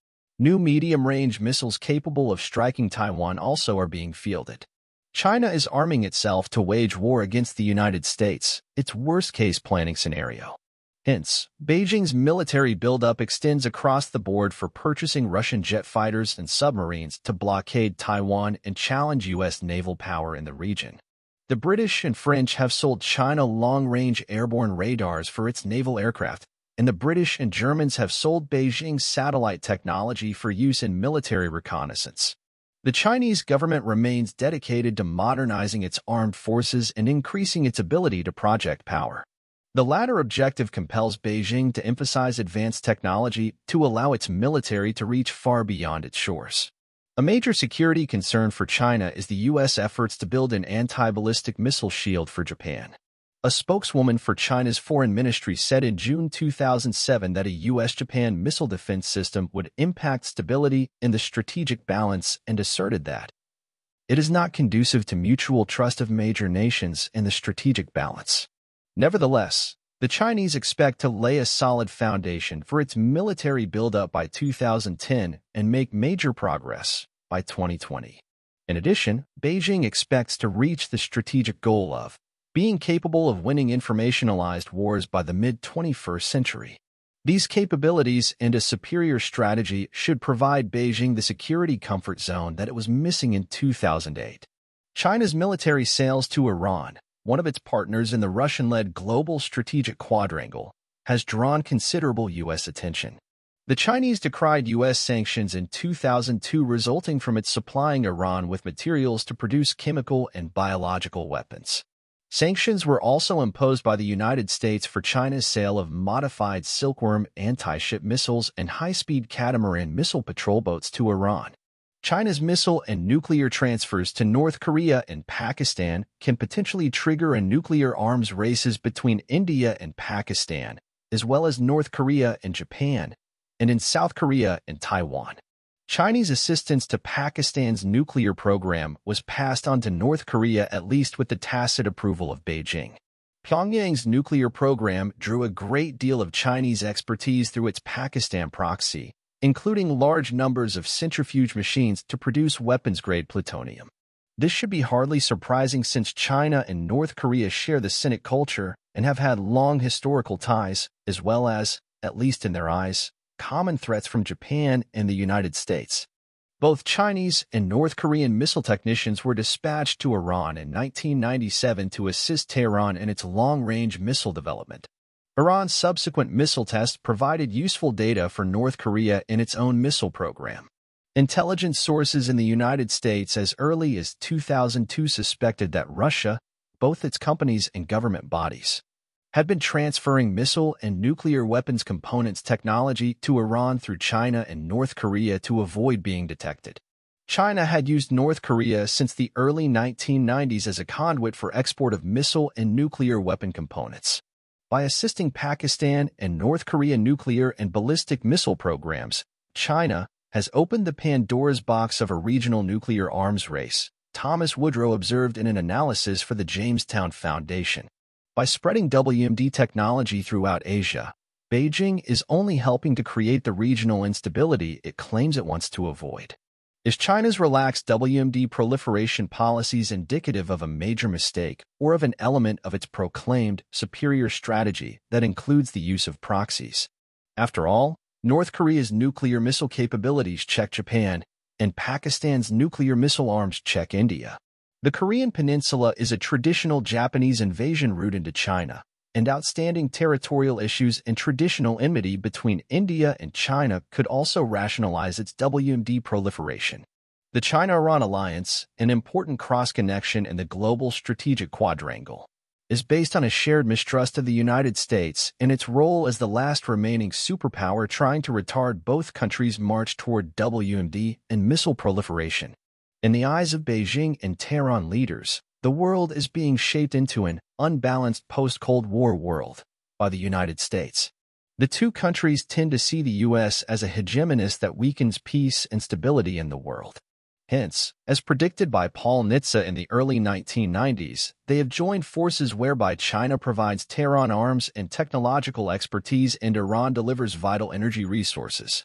[SPEAKER 1] New medium-range missiles capable of striking Taiwan also are being fielded. China is arming itself to wage war against the United States, its worst-case planning scenario. Hence, Beijing's military buildup extends across the board for purchasing Russian jet fighters and submarines to blockade Taiwan and challenge U.S. naval power in the region. The British and French have sold China long-range airborne radars for its naval aircraft, and the British and Germans have sold Beijing satellite technology for use in military reconnaissance. The Chinese government remains dedicated to modernizing its armed forces and increasing its ability to project power. The latter objective compels Beijing to emphasize advanced technology to allow its military to reach far beyond its shores. A major security concern for China is the U.S. efforts to build an anti-ballistic missile shield for Japan. A spokeswoman for China's foreign ministry said in June 2007 that a U.S.-Japan missile defense system would impact stability in the strategic balance and asserted that it is not conducive to mutual trust of major nations in the strategic balance. Nevertheless, the Chinese expect to lay a solid foundation for its military buildup by 2010 and make major progress by 2020. In addition, Beijing expects to reach the strategic goal of being capable of winning informationalized wars by the mid-21st century. These capabilities and a superior strategy should provide Beijing the security comfort zone that it was missing in 2008. China's military sales to Iran, one of its partners in the Russian-led global strategic quadrangle, has drawn considerable U.S. attention. The Chinese decried U.S. sanctions in 2002 resulting from its supplying Iran with materials to produce chemical and biological weapons. Sanctions were also imposed by the United States for China's sale of modified Silkworm anti-ship missiles and high-speed Catamaran missile patrol boats to Iran. China's missile and nuclear transfers to North Korea and Pakistan can potentially trigger a nuclear arms races between India and Pakistan, as well as North Korea and Japan, and in South Korea and Taiwan. Chinese assistance to Pakistan's nuclear program was passed on to North Korea at least with the tacit approval of Beijing. Pyongyang's nuclear program drew a great deal of Chinese expertise through its Pakistan proxy, including large numbers of centrifuge machines to produce weapons-grade plutonium. This should be hardly surprising since China and North Korea share the Sinic culture and have had long historical ties, as well as, at least in their eyes, common threats from Japan and the United States. Both Chinese and North Korean missile technicians were dispatched to Iran in 1997 to assist Tehran in its long-range missile development. Iran's subsequent missile tests provided useful data for North Korea in its own missile program. Intelligence sources in the United States as early as 2002 suspected that Russia, both its companies and government bodies, had been transferring missile and nuclear weapons components technology to Iran through China and North Korea to avoid being detected. China had used North Korea since the early 1990s as a conduit for export of missile and nuclear weapon components. By assisting Pakistan and North Korea nuclear and ballistic missile programs, China has opened the Pandora's box of a regional nuclear arms race, Thomas Woodrow observed in an analysis for the Jamestown Foundation. By spreading WMD technology throughout Asia, Beijing is only helping to create the regional instability it claims it wants to avoid. Is China's relaxed WMD proliferation policies indicative of a major mistake or of an element of its proclaimed superior strategy that includes the use of proxies? After all, North Korea's nuclear missile capabilities check Japan, and Pakistan's nuclear missile arms check India. The Korean Peninsula is a traditional Japanese invasion route into China, and outstanding territorial issues and traditional enmity between India and China could also rationalize its WMD proliferation. The China-Iran alliance, an important cross-connection in the global strategic quadrangle, is based on a shared mistrust of the United States and its role as the last remaining superpower trying to retard both countries' march toward WMD and missile proliferation. In the eyes of Beijing and Tehran leaders, the world is being shaped into an unbalanced post-Cold War world by the United States. The two countries tend to see the U.S. as a hegemonist that weakens peace and stability in the world. Hence, as predicted by Paul Nitze in the early 1990s, they have joined forces whereby China provides Tehran arms and technological expertise and Iran delivers vital energy resources.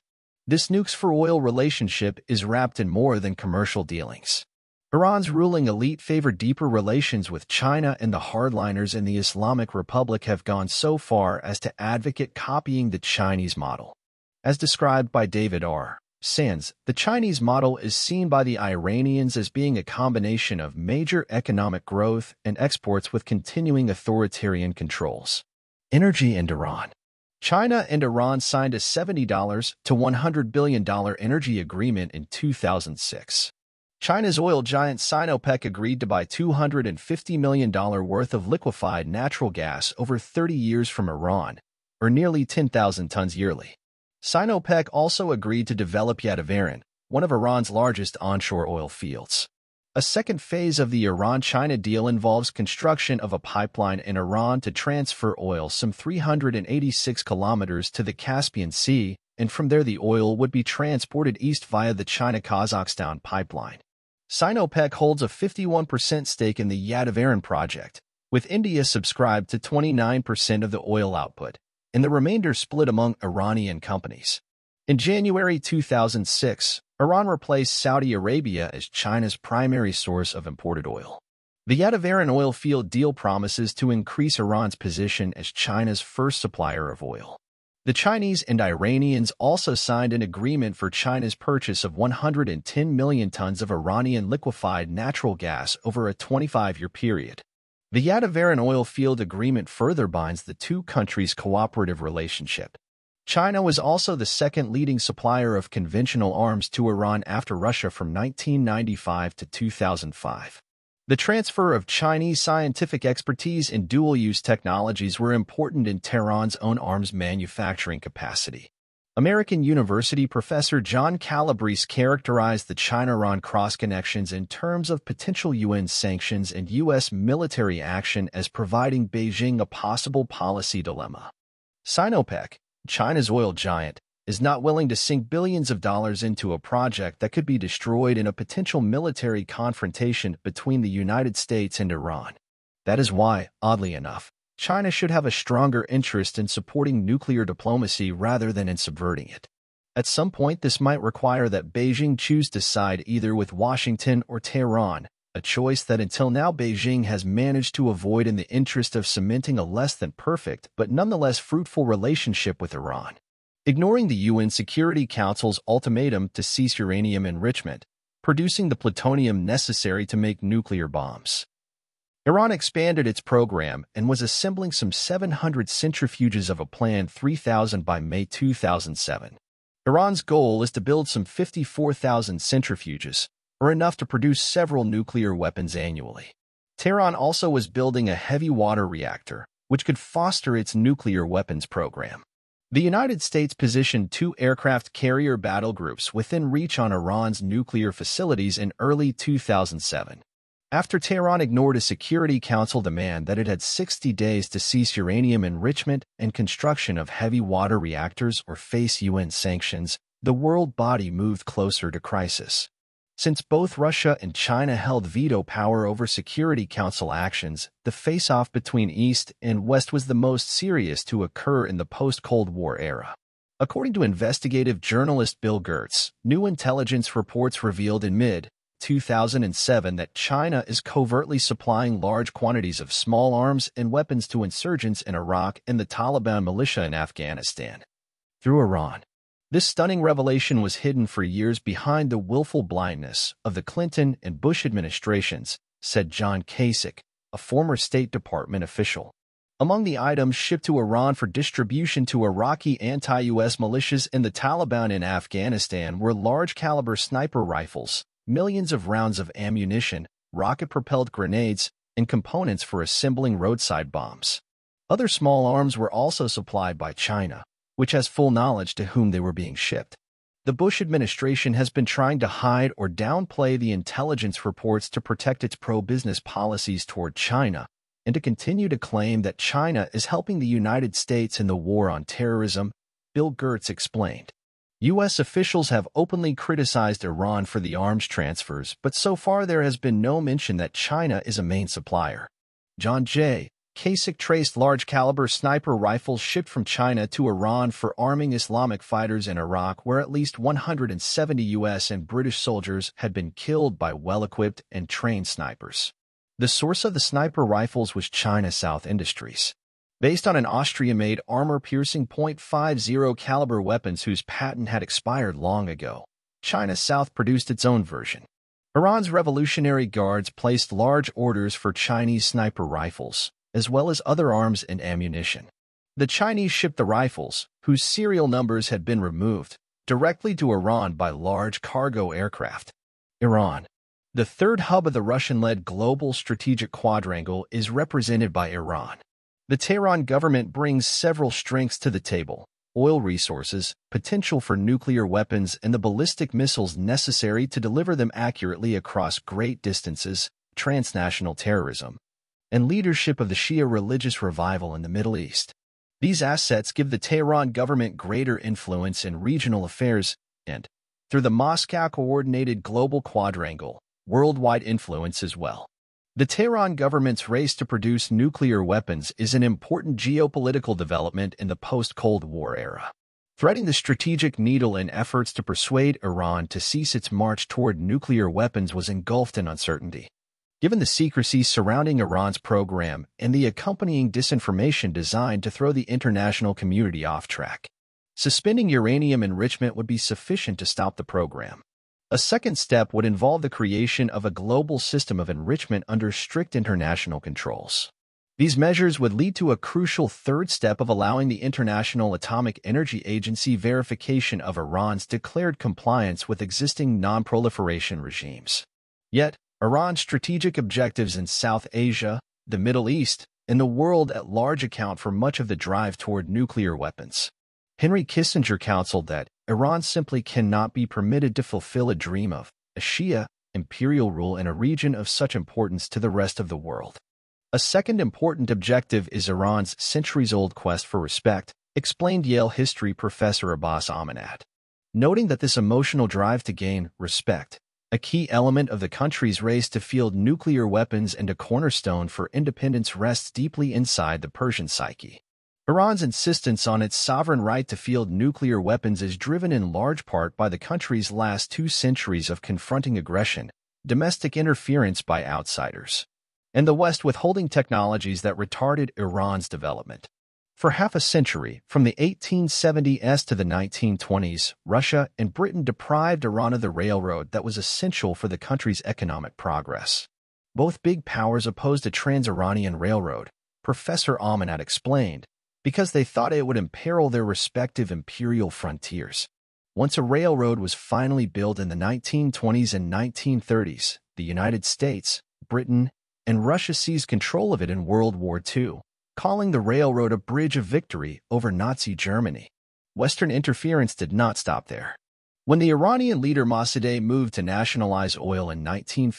[SPEAKER 1] This nukes-for-oil relationship is wrapped in more than commercial dealings. Iran's ruling elite favor deeper relations with China, and the hardliners in the Islamic Republic have gone so far as to advocate copying the Chinese model. As described by David R. Sands, the Chinese model is seen by the Iranians as being a combination of major economic growth and exports with continuing authoritarian controls. Energy and Iran. China and Iran signed a $70 to $100 billion energy agreement in 2006. China's oil giant Sinopec agreed to buy $250 million worth of liquefied natural gas over 30 years from Iran, or nearly 10,000 tons yearly. Sinopec also agreed to develop Yadavaran, one of Iran's largest onshore oil fields. A second phase of the Iran-China deal involves construction of a pipeline in Iran to transfer oil some 386 kilometers to the Caspian Sea, and from there the oil would be transported east via the China-Kazakhstan pipeline. Sinopec holds a 51% stake in the Yadavaran project, with India subscribed to 29% of the oil output, and the remainder split among Iranian companies. In January 2006, Iran replaced Saudi Arabia as China's primary source of imported oil. The Yadavaran oil field deal promises to increase Iran's position as China's first supplier of oil. The Chinese and Iranians also signed an agreement for China's purchase of 110 million tons of Iranian liquefied natural gas over a 25-year period. The Yadavaran oil field agreement further binds the two countries' cooperative relationship. China was also the second leading supplier of conventional arms to Iran after Russia from 1995 to 2005. The transfer of Chinese scientific expertise in dual-use technologies were important in Tehran's own arms manufacturing capacity. American University professor John Calabrese characterized the China-Iran cross-connections in terms of potential UN sanctions and U.S. military action as providing Beijing a possible policy dilemma. Sinopec, China's oil giant, is not willing to sink billions of dollars into a project that could be destroyed in a potential military confrontation between the United States and Iran. That is why, oddly enough, China should have a stronger interest in supporting nuclear diplomacy rather than in subverting it. At some point, this might require that Beijing choose to side either with Washington or Tehran, a choice that until now Beijing has managed to avoid in the interest of cementing a less than perfect but nonetheless fruitful relationship with Iran. Ignoring the UN Security Council's ultimatum to cease uranium enrichment, producing the plutonium necessary to make nuclear bombs. Iran expanded its program and was assembling some 700 centrifuges of a planned 3,000 by May 2007. Iran's goal is to build some 54,000 centrifuges, or enough to produce several nuclear weapons annually. Tehran also was building a heavy water reactor, which could foster its nuclear weapons program. The United States positioned 2 aircraft carrier battle groups within reach on Iran's nuclear facilities in early 2007. After Tehran ignored a Security Council demand that it had 60 days to cease uranium enrichment and construction of heavy water reactors or face UN sanctions, the world body moved closer to crisis. Since both Russia and China held veto power over Security Council actions, the face-off between East and West was the most serious to occur in the post-Cold War era. According to investigative journalist Bill Gertz, new intelligence reports revealed in mid-2007 that China is covertly supplying large quantities of small arms and weapons to insurgents in Iraq and the Taliban militia in Afghanistan through Iran. This stunning revelation was hidden for years behind the willful blindness of the Clinton and Bush administrations, said John Kasich, a former State Department official. Among the items shipped to Iran for distribution to Iraqi anti-U.S. militias and the Taliban in Afghanistan were large-caliber sniper rifles, millions of rounds of ammunition, rocket-propelled grenades, and components for assembling roadside bombs. Other small arms were also supplied by China, which has full knowledge to whom they were being shipped. The Bush administration has been trying to hide or downplay the intelligence reports to protect its pro-business policies toward China, and to continue to claim that China is helping the United States in the war on terrorism, Bill Gertz explained. U.S. officials have openly criticized Iran for the arms transfers, but so far there has been no mention that China is a main supplier. John J. CASIC traced large-caliber sniper rifles shipped from China to Iran for arming Islamic fighters in Iraq, where at least 170 U.S. and British soldiers had been killed by well-equipped and trained snipers. The source of the sniper rifles was China South Industries, based on an Austrian-made armor-piercing .50 caliber weapons whose patent had expired long ago. China South produced its own version. Iran's Revolutionary Guards placed large orders for Chinese sniper rifles, as well as other arms and ammunition. The Chinese shipped the rifles, whose serial numbers had been removed, directly to Iran by large cargo aircraft. Iran, the third hub of the Russian-led global strategic quadrangle, is represented by Iran. The Tehran government brings several strengths to the table: oil resources, potential for nuclear weapons, and the ballistic missiles necessary to deliver them accurately across great distances, transnational terrorism, and leadership of the Shia religious revival in the Middle East. These assets give the Tehran government greater influence in regional affairs and, through the Moscow-coordinated global quadrangle, worldwide influence as well. The Tehran government's race to produce nuclear weapons is an important geopolitical development in the post-Cold War era, threading the strategic needle in efforts to persuade Iran to cease its march toward nuclear weapons was engulfed in uncertainty. Given the secrecy surrounding Iran's program and the accompanying disinformation designed to throw the international community off track, suspending uranium enrichment would be sufficient to stop the program. A second step would involve the creation of a global system of enrichment under strict international controls. These measures would lead to a crucial third step of allowing the International Atomic Energy Agency verification of Iran's declared compliance with existing non-proliferation regimes. Yet, Iran's strategic objectives in South Asia, the Middle East, and the world at large account for much of the drive toward nuclear weapons. Henry Kissinger counseled that Iran simply cannot be permitted to fulfill a dream of a Shia imperial rule in a region of such importance to the rest of the world. A second important objective is Iran's centuries-old quest for respect, explained Yale history professor Abbas Amanat, noting that this emotional drive to gain respect, a key element of the country's race to field nuclear weapons and a cornerstone for independence, rests deeply inside the Persian psyche. Iran's insistence on its sovereign right to field nuclear weapons is driven in large part by the country's last 2 centuries of confronting aggression, domestic interference by outsiders, and the West withholding technologies that retarded Iran's development. For half a century, from the 1870s to the 1920s, Russia and Britain deprived Iran of the railroad that was essential for the country's economic progress. Both big powers opposed a trans-Iranian railroad, Professor Amanat explained, because they thought it would imperil their respective imperial frontiers. Once a railroad was finally built in the 1920s and 1930s, the United States, Britain, and Russia seized control of it in World War II, calling the railroad a bridge of victory over Nazi Germany. Western interference did not stop there. When the Iranian leader Mossadegh moved to nationalize oil in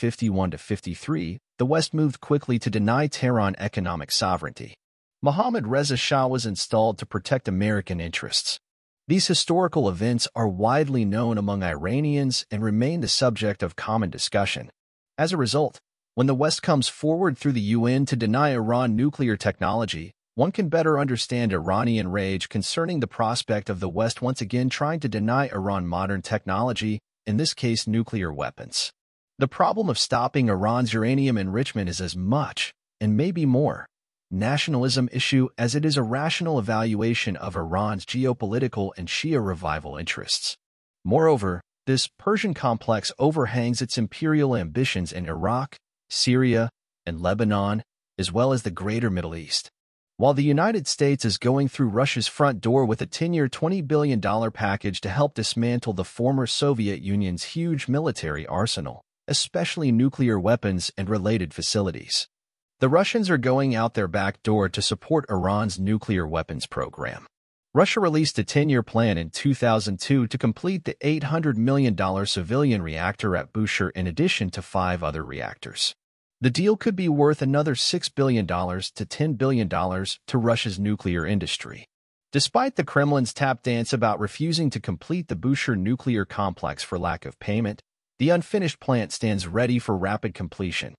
[SPEAKER 1] 1951-53, the West moved quickly to deny Tehran economic sovereignty. Mohammad Reza Shah was installed to protect American interests. These historical events are widely known among Iranians and remain the subject of common discussion. As a result, when the West comes forward through the UN to deny Iran nuclear technology, one can better understand Iranian rage concerning the prospect of the West once again trying to deny Iran modern technology, in this case nuclear weapons. The problem of stopping Iran's uranium enrichment is as much, and maybe more, nationalism issue as it is a rational evaluation of Iran's geopolitical and Shia revival interests. Moreover, this Persian complex overhangs its imperial ambitions in Iraq, Syria, and Lebanon, as well as the greater Middle East. While the United States is going through Russia's front door with a 10-year $20 billion package to help dismantle the former Soviet Union's huge military arsenal, especially nuclear weapons and related facilities, the Russians are going out their back door to support Iran's nuclear weapons program. Russia released a 10-year plan in 2002 to complete the $800 million civilian reactor at Bushehr in addition to 5 other reactors. The deal could be worth another $6 billion to $10 billion to Russia's nuclear industry. Despite the Kremlin's tap dance about refusing to complete the Bushehr nuclear complex for lack of payment, the unfinished plant stands ready for rapid completion.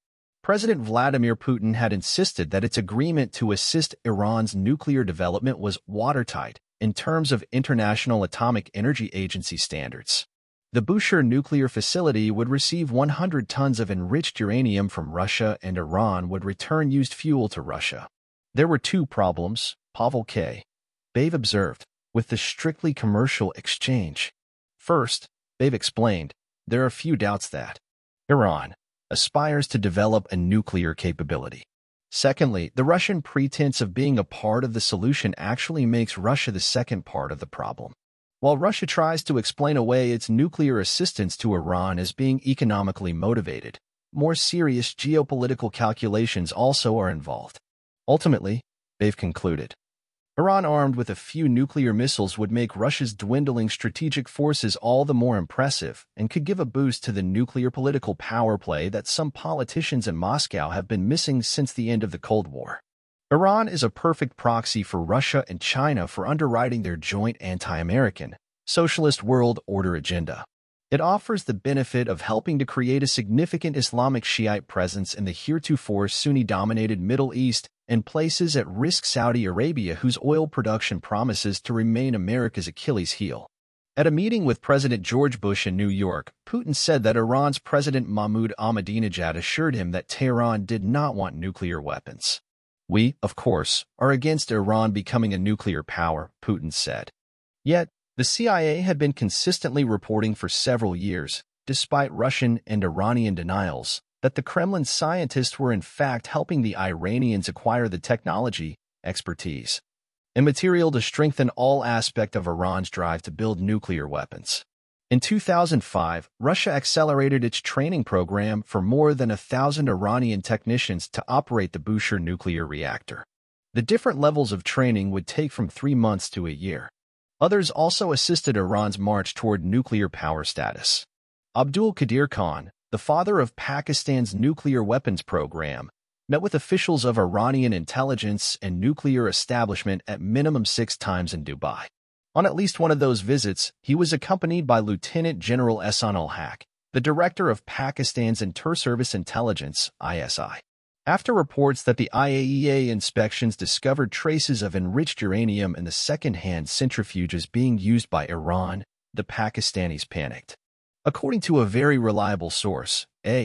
[SPEAKER 1] President Vladimir Putin had insisted that its agreement to assist Iran's nuclear development was watertight in terms of International Atomic Energy Agency standards. The Bushehr nuclear facility would receive 100 tons of enriched uranium from Russia, and Iran would return used fuel to Russia. There were two problems, Pavel K. Bave observed, with the strictly commercial exchange. First, Bave explained, there are few doubts that Iran aspires to develop a nuclear capability. Secondly, the Russian pretense of being a part of the solution actually makes Russia the second part of the problem. While Russia tries to explain away its nuclear assistance to Iran as being economically motivated, more serious geopolitical calculations also are involved. Ultimately, they've concluded, Iran armed with a few nuclear missiles would make Russia's dwindling strategic forces all the more impressive and could give a boost to the nuclear political power play that some politicians in Moscow have been missing since the end of the Cold War. Iran is a perfect proxy for Russia and China for underwriting their joint anti-American, socialist world order agenda. It offers the benefit of helping to create a significant Islamic Shiite presence in the heretofore Sunni-dominated Middle East and places at risk Saudi Arabia, whose oil production promises to remain America's Achilles heel. At a meeting with President George Bush in New York, Putin said that Iran's President Mahmoud Ahmadinejad assured him that Tehran did not want nuclear weapons. We, of course, are against Iran becoming a nuclear power, Putin said. Yet, the CIA had been consistently reporting for several years, despite Russian and Iranian denials, that the Kremlin scientists were in fact helping the Iranians acquire the technology, expertise, and material to strengthen all aspects of Iran's drive to build nuclear weapons. In 2005, Russia accelerated its training program for more than 1,000 Iranian technicians to operate the Bushehr nuclear reactor. The different levels of training would take from 3 months to a year. Others also assisted Iran's march toward nuclear power status. Abdul Qadir Khan, the father of Pakistan's nuclear weapons program, met with officials of Iranian intelligence and nuclear establishment at minimum 6 times in Dubai. On at least one of those visits, he was accompanied by Lieutenant General Ehsan ul-Haq, the director of Pakistan's Inter-Service Intelligence, ISI. After reports that the IAEA inspections discovered traces of enriched uranium in the second-hand centrifuges being used by Iran, the Pakistanis panicked. According to a very reliable source,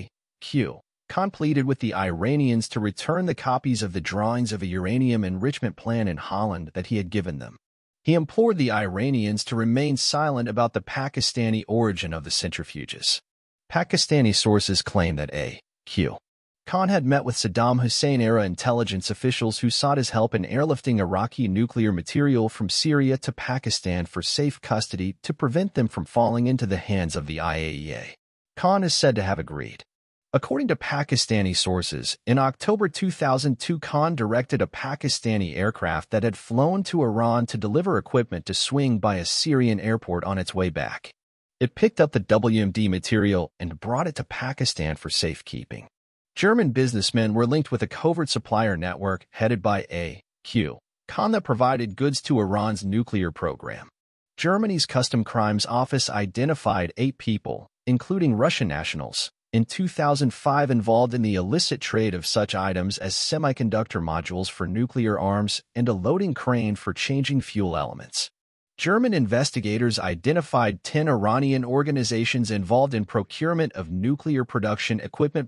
[SPEAKER 1] A.Q. Khan pleaded with the Iranians to return the copies of the drawings of a uranium enrichment plan in Holland that he had given them. He implored the Iranians to remain silent about the Pakistani origin of the centrifuges. Pakistani sources claim that A.Q. Khan had met with Saddam Hussein-era intelligence officials who sought his help in airlifting Iraqi nuclear material from Syria to Pakistan for safe custody to prevent them from falling into the hands of the IAEA. Khan is said to have agreed. According to Pakistani sources, in October 2002, Khan directed a Pakistani aircraft that had flown to Iran to deliver equipment to swing by a Syrian airport on its way back. It picked up the WMD material and brought it to Pakistan for safekeeping. German businessmen were linked with a covert supplier network headed by A.Q. Khan that provided goods to Iran's nuclear program. Germany's Custom Crimes Office identified 8 people, including Russian nationals, in 2005 involved in the illicit trade of such items as semiconductor modules for nuclear arms and a loading crane for changing fuel elements. German investigators identified 10 Iranian organizations involved in procurement of nuclear production equipment.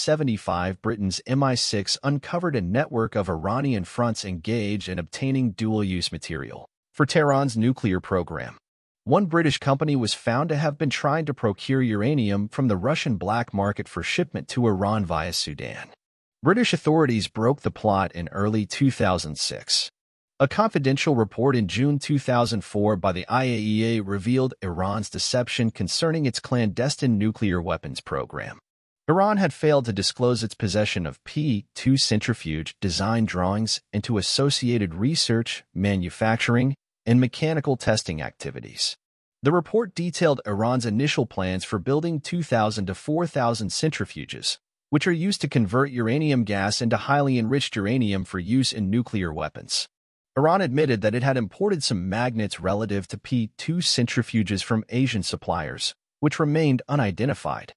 [SPEAKER 1] 75 Britain's MI6 uncovered a network of Iranian fronts engaged in obtaining dual-use material for Tehran's nuclear program. One British company was found to have been trying to procure uranium from the Russian black market for shipment to Iran via Sudan. British authorities broke the plot in early 2006. A confidential report in June 2004 by the IAEA revealed Iran's deception concerning its clandestine nuclear weapons program. Iran had failed to disclose its possession of P-2 centrifuge design drawings and to associated research, manufacturing, and mechanical testing activities. The report detailed Iran's initial plans for building 2,000 to 4,000 centrifuges, which are used to convert uranium gas into highly enriched uranium for use in nuclear weapons. Iran admitted that it had imported some magnets relative to P-2 centrifuges from Asian suppliers, which remained unidentified.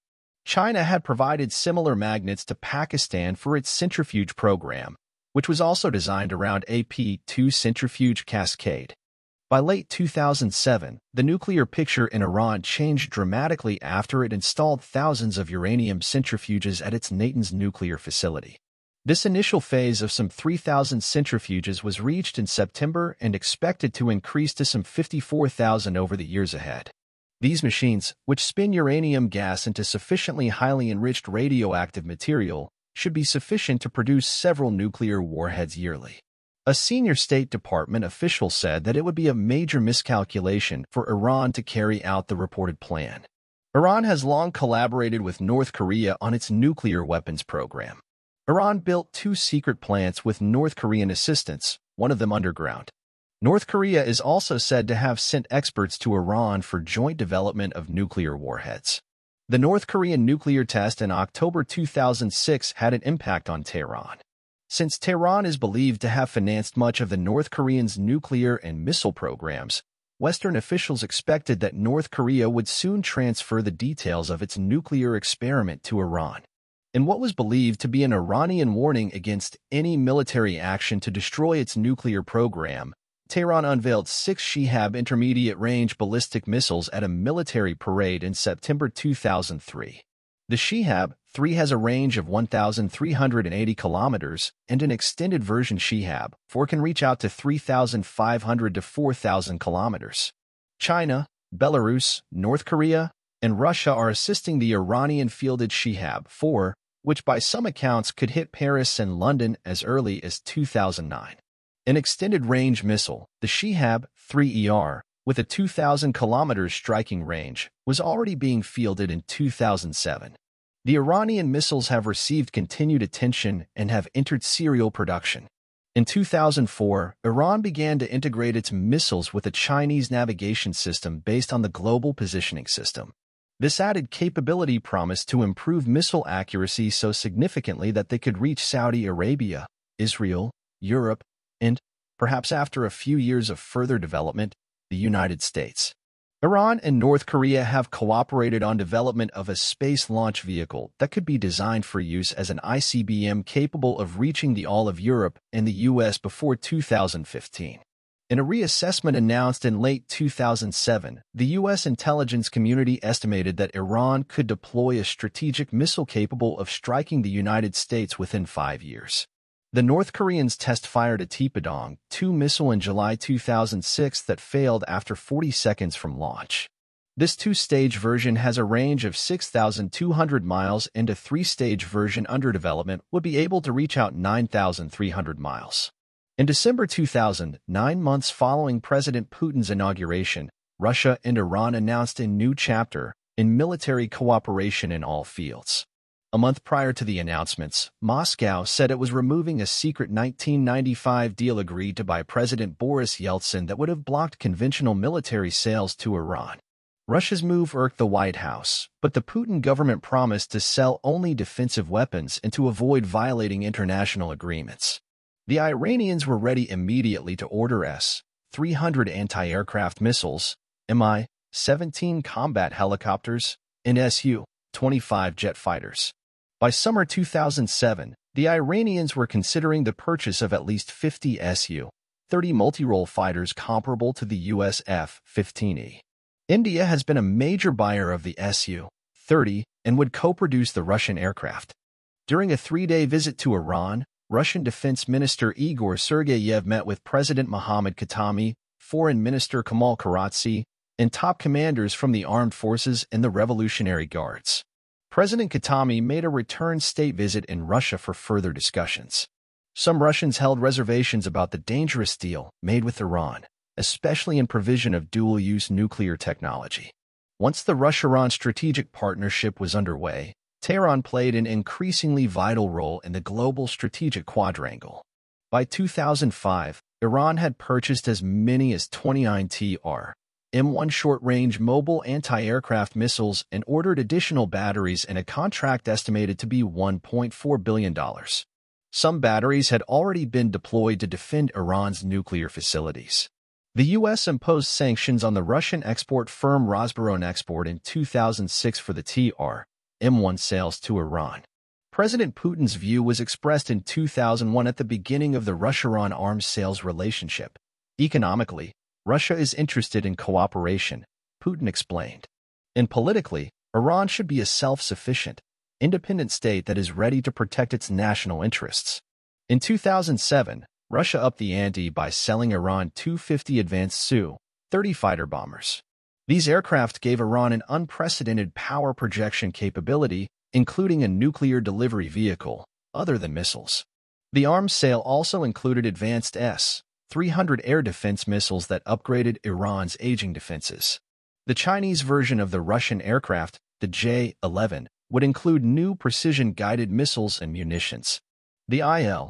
[SPEAKER 1] China had provided similar magnets to Pakistan for its centrifuge program, which was also designed around AP-2 centrifuge cascade. By late 2007, the nuclear picture in Iran changed dramatically after it installed thousands of uranium centrifuges at its Natanz nuclear facility. This initial phase of some 3,000 centrifuges was reached in September and expected to increase to some 54,000 over the years ahead. These machines, which spin uranium gas into sufficiently highly enriched radioactive material, should be sufficient to produce several nuclear warheads yearly. A senior State Department official said that it would be a major miscalculation for Iran to carry out the reported plan. Iran has long collaborated with North Korea on its nuclear weapons program. Iran built 2 secret plants with North Korean assistance, one of them underground. North Korea is also said to have sent experts to Iran for joint development of nuclear warheads. The North Korean nuclear test in October 2006 had an impact on Tehran. Since Tehran is believed to have financed much of the North Koreans' nuclear and missile programs, Western officials expected that North Korea would soon transfer the details of its nuclear experiment to Iran. In what was believed to be an Iranian warning against any military action to destroy its nuclear program, Tehran unveiled 6 Shihab intermediate-range ballistic missiles at a military parade in September 2003. The Shihab-3 has a range of 1,380 kilometers, and an extended version Shihab-4 can reach out to 3,500 to 4,000 kilometers. China, Belarus, North Korea, and Russia are assisting the Iranian-fielded Shihab-4, which by some accounts could hit Paris and London as early as 2009. An extended-range missile, the Shihab-3ER, with a 2,000 kilometers striking range, was already being fielded in 2007. The Iranian missiles have received continued attention and have entered serial production. In 2004, Iran began to integrate its missiles with a Chinese navigation system based on the Global Positioning System. This added capability promised to improve missile accuracy so significantly that they could reach Saudi Arabia, Israel, Europe, and, perhaps after a few years of further development, the United States. Iran and North Korea have cooperated on development of a space launch vehicle that could be designed for use as an ICBM capable of reaching all of Europe and the U.S. before 2015. In a reassessment announced in late 2007, the U.S. intelligence community estimated that Iran could deploy a strategic missile capable of striking the United States within 5 years. The North Koreans test-fired a Taepodong-2 missile in July 2006 that failed after 40 seconds from launch. This 2-stage version has a range of 6,200 miles, and a 3-stage version under development would be able to reach out 9,300 miles. In December 2000, 9 months following President Putin's inauguration, Russia and Iran announced a new chapter in military cooperation in all fields. A month prior to the announcements, Moscow said it was removing a secret 1995 deal agreed to by President Boris Yeltsin that would have blocked conventional military sales to Iran. Russia's move irked the White House, but the Putin government promised to sell only defensive weapons and to avoid violating international agreements. The Iranians were ready immediately to order S-300 anti-aircraft missiles, Mi-17 combat helicopters, and Su-25 jet fighters. By summer 2007, the Iranians were considering the purchase of at least 50 Su-30 multi-role fighters comparable to the US F-15E. India has been a major buyer of the Su-30 and would co-produce the Russian aircraft. During a 3-day visit to Iran, Russian Defense Minister Igor Sergeyev met with President Mohammad Khatami, Foreign Minister Kamal Karachi, and top commanders from the armed forces and the Revolutionary Guards. President Khatami made a return state visit in Russia for further discussions. Some Russians held reservations about the dangerous deal made with Iran, especially in provision of dual-use nuclear technology. Once the Russia-Iran strategic partnership was underway, Tehran played an increasingly vital role in the global strategic quadrangle. By 2005, Iran had purchased as many as 29 M1 short-range mobile anti-aircraft missiles and ordered additional batteries in a contract estimated to be $1.4 billion. Some batteries had already been deployed to defend Iran's nuclear facilities. The U.S. imposed sanctions on the Russian export firm Rosaboronexport in 2006 for the M1 sales to Iran. President Putin's view was expressed in 2001 at the beginning of the Russia-Iran arms sales relationship. Economically, Russia is interested in cooperation, Putin explained. And politically, Iran should be a self-sufficient, independent state that is ready to protect its national interests. In 2007, Russia upped the ante by selling Iran Tu-50 advanced Su-30 fighter bombers. These aircraft gave Iran an unprecedented power projection capability, including a nuclear delivery vehicle, other than missiles. The arms sale also included advanced S-300 air defense missiles that upgraded Iran's aging defenses. The Chinese version of the Russian aircraft, the J-11, would include new precision-guided missiles and munitions. The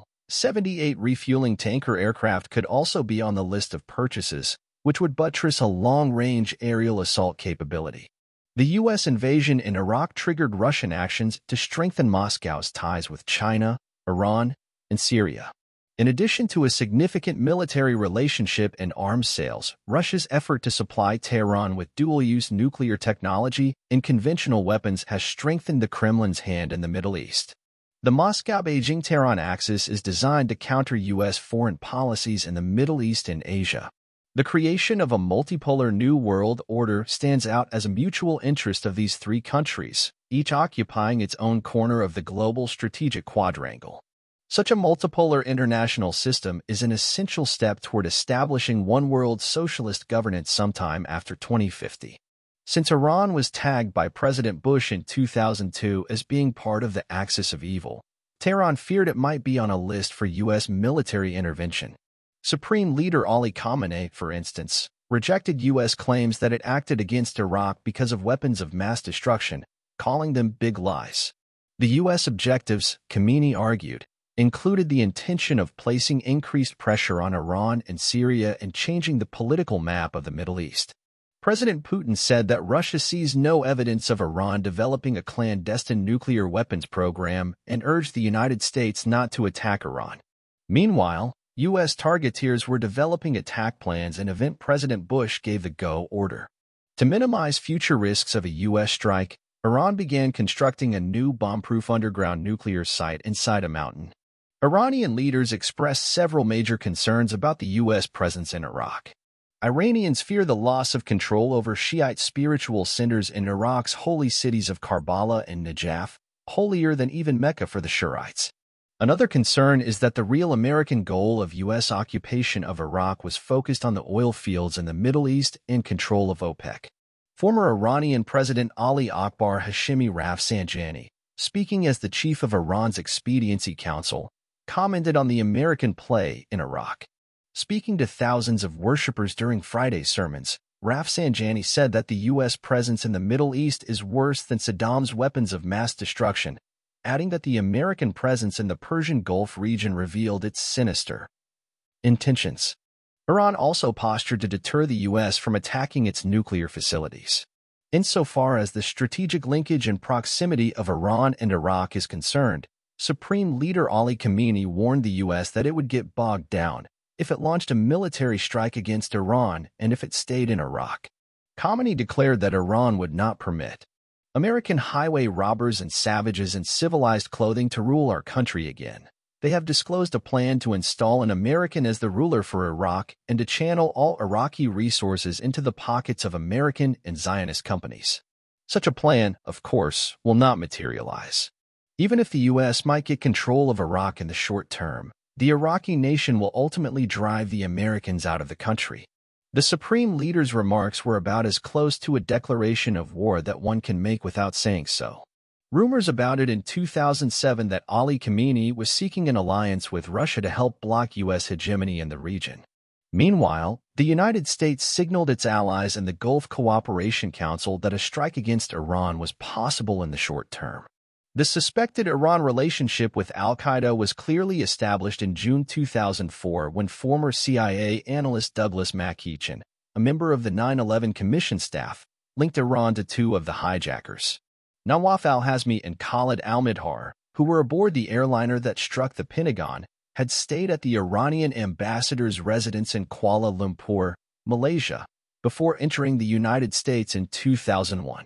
[SPEAKER 1] Il-78 refueling tanker aircraft could also be on the list of purchases, which would buttress a long-range aerial assault capability. The U.S. invasion in Iraq triggered Russian actions to strengthen Moscow's ties with China, Iran, and Syria. In addition to a significant military relationship and arms sales, Russia's effort to supply Tehran with dual-use nuclear technology and conventional weapons has strengthened the Kremlin's hand in the Middle East. The Moscow-Beijing-Tehran axis is designed to counter U.S. foreign policies in the Middle East and Asia. The creation of a multipolar new world order stands out as a mutual interest of these three countries, each occupying its own corner of the global strategic quadrangle. Such a multipolar international system is an essential step toward establishing one-world socialist governance sometime after 2050. Since Iran was tagged by President Bush in 2002 as being part of the axis of evil, Tehran feared it might be on a list for U.S. military intervention. Supreme Leader Ali Khamenei, for instance, rejected U.S. claims that it acted against Iraq because of weapons of mass destruction, calling them big lies. The U.S. objectives, Khamenei argued, included the intention of placing increased pressure on Iran and Syria and changing the political map of the Middle East. President Putin said that Russia sees no evidence of Iran developing a clandestine nuclear weapons program and urged the United States not to attack Iran. Meanwhile, U.S. targeteers were developing attack plans and President Bush gave the go order. To minimize future risks of a U.S. strike, Iran began constructing a new bomb-proof underground nuclear site inside a mountain. Iranian leaders expressed several major concerns about the U.S. presence in Iraq. Iranians fear the loss of control over Shiite spiritual centers in Iraq's holy cities of Karbala and Najaf, holier than even Mecca for the Shiites. Another concern is that the real American goal of U.S. occupation of Iraq was focused on the oil fields in the Middle East and control of OPEC. Former Iranian President Ali Akbar Hashemi Rafsanjani, speaking as the chief of Iran's Expediency Council, commented on the American play in Iraq. Speaking to thousands of worshippers during Friday's sermons, Rafsanjani said that the U.S. presence in the Middle East is worse than Saddam's weapons of mass destruction, adding that the American presence in the Persian Gulf region revealed its sinister intentions. Iran also postured to deter the U.S. from attacking its nuclear facilities. Insofar as the strategic linkage and proximity of Iran and Iraq is concerned, Supreme Leader Ali Khamenei warned the U.S. that it would get bogged down if it launched a military strike against Iran and if it stayed in Iraq. Khamenei declared that Iran would not permit American highway robbers and savages in civilized clothing to rule our country again. They have disclosed a plan to install an American as the ruler for Iraq and to channel all Iraqi resources into the pockets of American and Zionist companies. Such a plan, of course, will not materialize. Even if the U.S. might get control of Iraq in the short term, the Iraqi nation will ultimately drive the Americans out of the country. The Supreme Leader's remarks were about as close to a declaration of war that one can make without saying so. Rumors abounded in 2007 that Ali Khamenei was seeking an alliance with Russia to help block U.S. hegemony in the region. Meanwhile, the United States signaled its allies in the Gulf Cooperation Council that a strike against Iran was possible in the short term. The suspected Iran relationship with al-Qaeda was clearly established in June 2004 when former CIA analyst Douglas MacEachin, a member of the 9/11 Commission staff, linked Iran to two of the hijackers. Nawaf al-Hazmi and Khalid al-Midhar, who were aboard the airliner that struck the Pentagon, had stayed at the Iranian ambassador's residence in Kuala Lumpur, Malaysia, before entering the United States in 2001.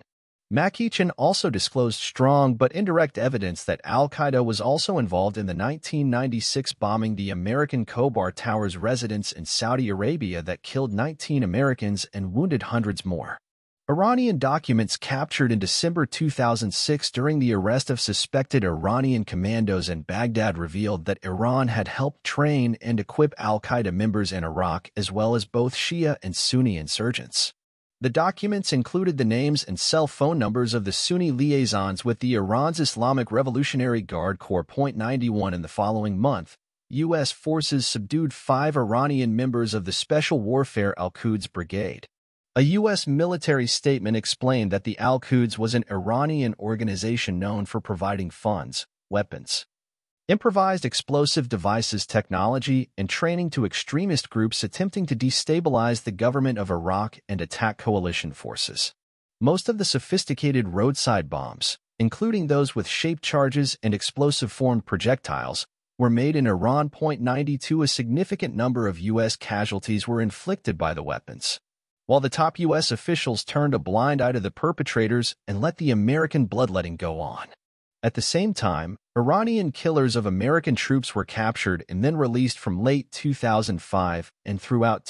[SPEAKER 1] McEachin also disclosed strong but indirect evidence that al-Qaeda was also involved in the 1996 bombing the American Khobar Towers residence in Saudi Arabia that killed 19 Americans and wounded hundreds more. Iranian documents captured in December 2006 during the arrest of suspected Iranian commandos in Baghdad revealed that Iran had helped train and equip al-Qaeda members in Iraq as well as both Shia and Sunni insurgents. The documents included the names and cell phone numbers of the Sunni liaisons with the Iran's Islamic Revolutionary Guard Corps. 91 In the following month, U.S. forces subdued 5 Iranian members of the Special Warfare Al-Quds Brigade. A U.S. military statement explained that the Al-Quds was an Iranian organization known for providing funds, weapons, improvised explosive devices technology, and training to extremist groups attempting to destabilize the government of Iraq and attack coalition forces. Most of the sophisticated roadside bombs, including those with shaped charges and explosive-formed projectiles, were made in Iran. 92 A significant number of U.S. casualties were inflicted by the weapons, while the top U.S. officials turned a blind eye to the perpetrators and let the American bloodletting go on. At the same time, Iranian killers of American troops were captured and then released from late 2005 and throughout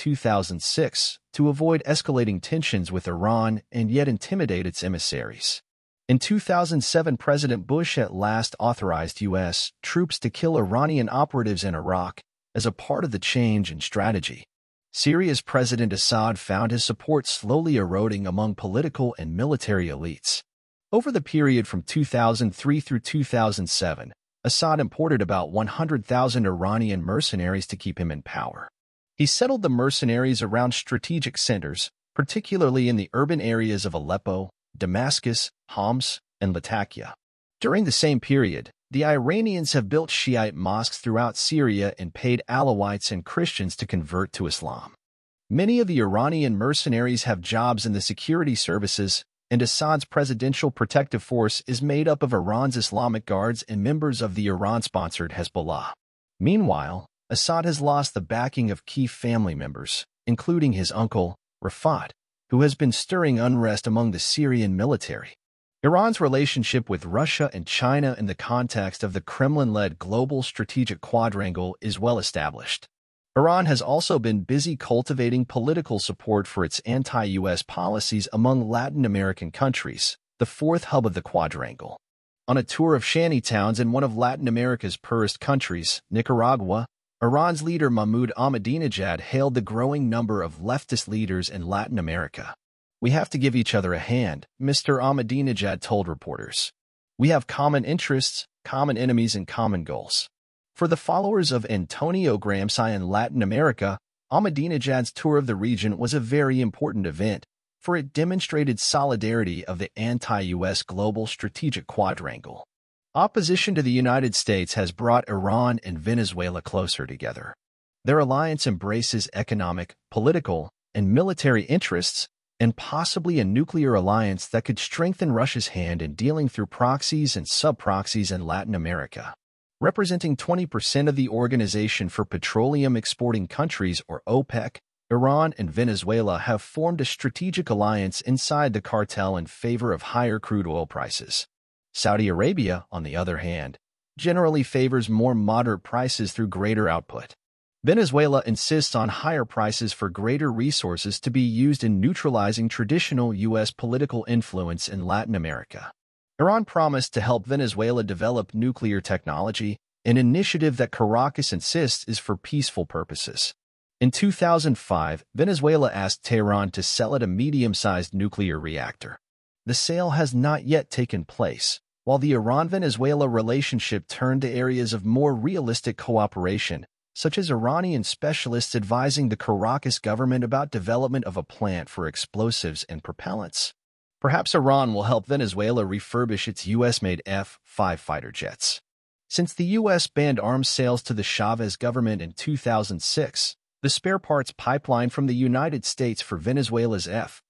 [SPEAKER 1] 2006 to avoid escalating tensions with Iran and yet intimidate its emissaries. In 2007, President Bush at last authorized U.S. troops to kill Iranian operatives in Iraq as a part of the change in strategy. Syria's President Assad found his support slowly eroding among political and military elites. Over the period from 2003 through 2007, Assad imported about 100,000 Iranian mercenaries to keep him in power. He settled the mercenaries around strategic centers, particularly in the urban areas of Aleppo, Damascus, Homs, and Latakia. During the same period, the Iranians have built Shiite mosques throughout Syria and paid Alawites and Christians to convert to Islam. Many of the Iranian mercenaries have jobs in the security services, and Assad's Presidential Protective Force is made up of Iran's Islamic Guards and members of the Iran-sponsored Hezbollah. Meanwhile, Assad has lost the backing of key family members, including his uncle, Rafat, who has been stirring unrest among the Syrian military. Iran's relationship with Russia and China in the context of the Kremlin-led global strategic quadrangle is well established. Iran has also been busy cultivating political support for its anti-U.S. policies among Latin American countries, the fourth hub of the quadrangle. On a tour of shantytowns in one of Latin America's poorest countries, Nicaragua, Iran's leader Mahmoud Ahmadinejad hailed the growing number of leftist leaders in Latin America. "We have to give each other a hand," Mr. Ahmadinejad told reporters. "We have common interests, common enemies, and common goals." For the followers of Antonio Gramsci in Latin America, Ahmadinejad's tour of the region was a very important event, for it demonstrated solidarity of the anti-U.S. global strategic quadrangle. Opposition to the United States has brought Iran and Venezuela closer together. Their alliance embraces economic, political, and military interests, and possibly a nuclear alliance that could strengthen Russia's hand in dealing through proxies and sub-proxies in Latin America. Representing 20% of the Organization for Petroleum Exporting Countries, or OPEC, Iran and Venezuela have formed a strategic alliance inside the cartel in favor of higher crude oil prices. Saudi Arabia, on the other hand, generally favors more moderate prices through greater output. Venezuela insists on higher prices for greater resources to be used in neutralizing traditional U.S. political influence in Latin America. Iran promised to help Venezuela develop nuclear technology, an initiative that Caracas insists is for peaceful purposes. In 2005, Venezuela asked Tehran to sell it a medium-sized nuclear reactor. The sale has not yet taken place, while the Iran-Venezuela relationship turned to areas of more realistic cooperation, such as Iranian specialists advising the Caracas government about development of a plant for explosives and propellants. Perhaps Iran will help Venezuela refurbish its U.S.-made F-5 fighter jets. Since the U.S. banned arms sales to the Chavez government in 2006, the spare parts pipeline from the United States for Venezuela's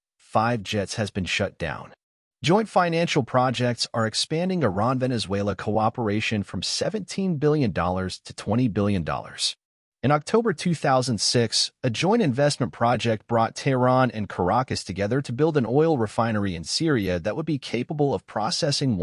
[SPEAKER 1] F-5 jets has been shut down. Joint financial projects are expanding Iran-Venezuela cooperation from $17 billion to $20 billion. In October 2006, a joint investment project brought Tehran and Caracas together to build an oil refinery in Syria that would be capable of processing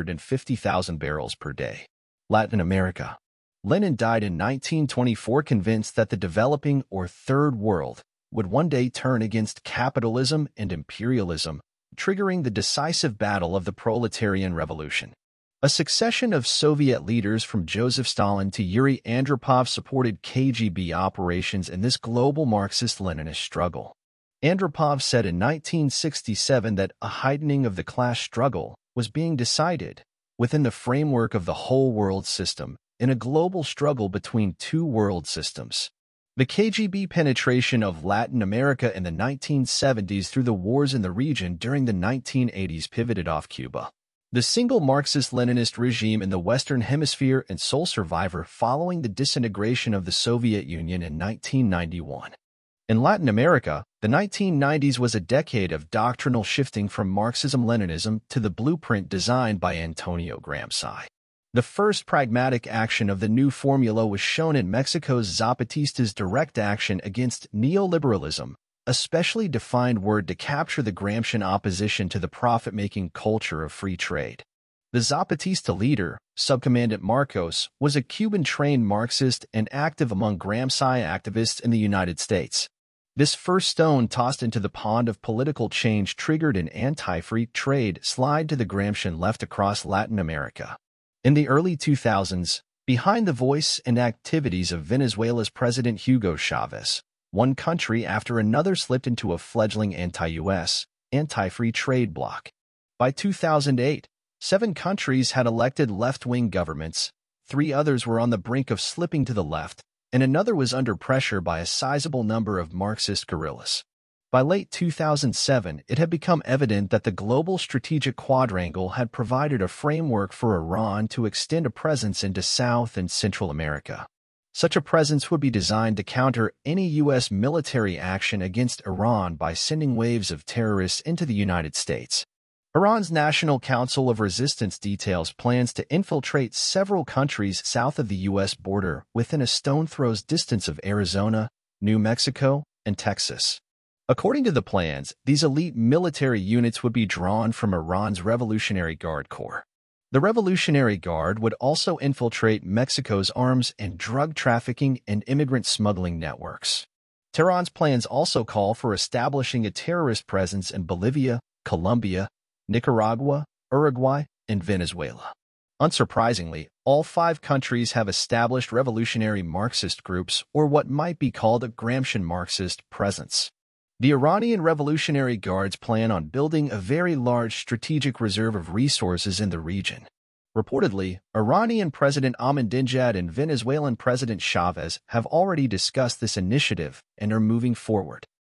[SPEAKER 1] 150,000 barrels per day. Latin America. Lenin died in 1924 convinced that the developing or Third World would one day turn against capitalism and imperialism, triggering the decisive battle of the Proletarian Revolution. A succession of Soviet leaders from Joseph Stalin to Yuri Andropov supported KGB operations in this global Marxist-Leninist struggle. Andropov said in 1967 that a heightening of the class struggle was being decided within the framework of the whole world system in a global struggle between two world systems. The KGB penetration of Latin America in the 1970s through the wars in the region during the 1980s pivoted off Cuba. The single Marxist-Leninist regime in the Western Hemisphere and sole survivor following the disintegration of the Soviet Union in 1991. In Latin America, the 1990s was a decade of doctrinal shifting from Marxism-Leninism to the blueprint designed by Antonio Gramsci. The first pragmatic action of the new formula was shown in Mexico's Zapatistas' direct action against neoliberalism, a specially defined word to capture the Gramscian opposition to the profit-making culture of free trade. The Zapatista leader, Subcommandant Marcos, was a Cuban-trained Marxist and active among Gramsci activists in the United States. This first stone tossed into the pond of political change triggered an anti-free trade slide to the Gramscian left across Latin America. In the early 2000s, behind the voice and activities of Venezuela's President Hugo Chavez, one country after another slipped into a fledgling anti-U.S., anti-free trade bloc. By 2008, 7 countries had elected left-wing governments, 3 others were on the brink of slipping to the left, and another was under pressure by a sizable number of Marxist guerrillas. By late 2007, it had become evident that the global strategic quadrangle had provided a framework for Iran to extend a presence into South and Central America. Such a presence would be designed to counter any U.S. military action against Iran by sending waves of terrorists into the United States. Iran's National Council of Resistance details plans to infiltrate several countries south of the U.S. border within a stone's throw distance of Arizona, New Mexico, and Texas. According to the plans, these elite military units would be drawn from Iran's Revolutionary Guard Corps. The Revolutionary Guard would also infiltrate Mexico's arms and drug trafficking and immigrant smuggling networks. Tehran's plans also call for establishing a terrorist presence in Bolivia, Colombia, Nicaragua, Uruguay, and Venezuela. Unsurprisingly, all 5 countries have established revolutionary Marxist groups or what might be called a Gramscian Marxist presence. The Iranian Revolutionary Guards plan on building a very large strategic reserve of resources in the region. Reportedly, Iranian President Ahmadinejad and Venezuelan President Chavez have already discussed this initiative and are moving forward.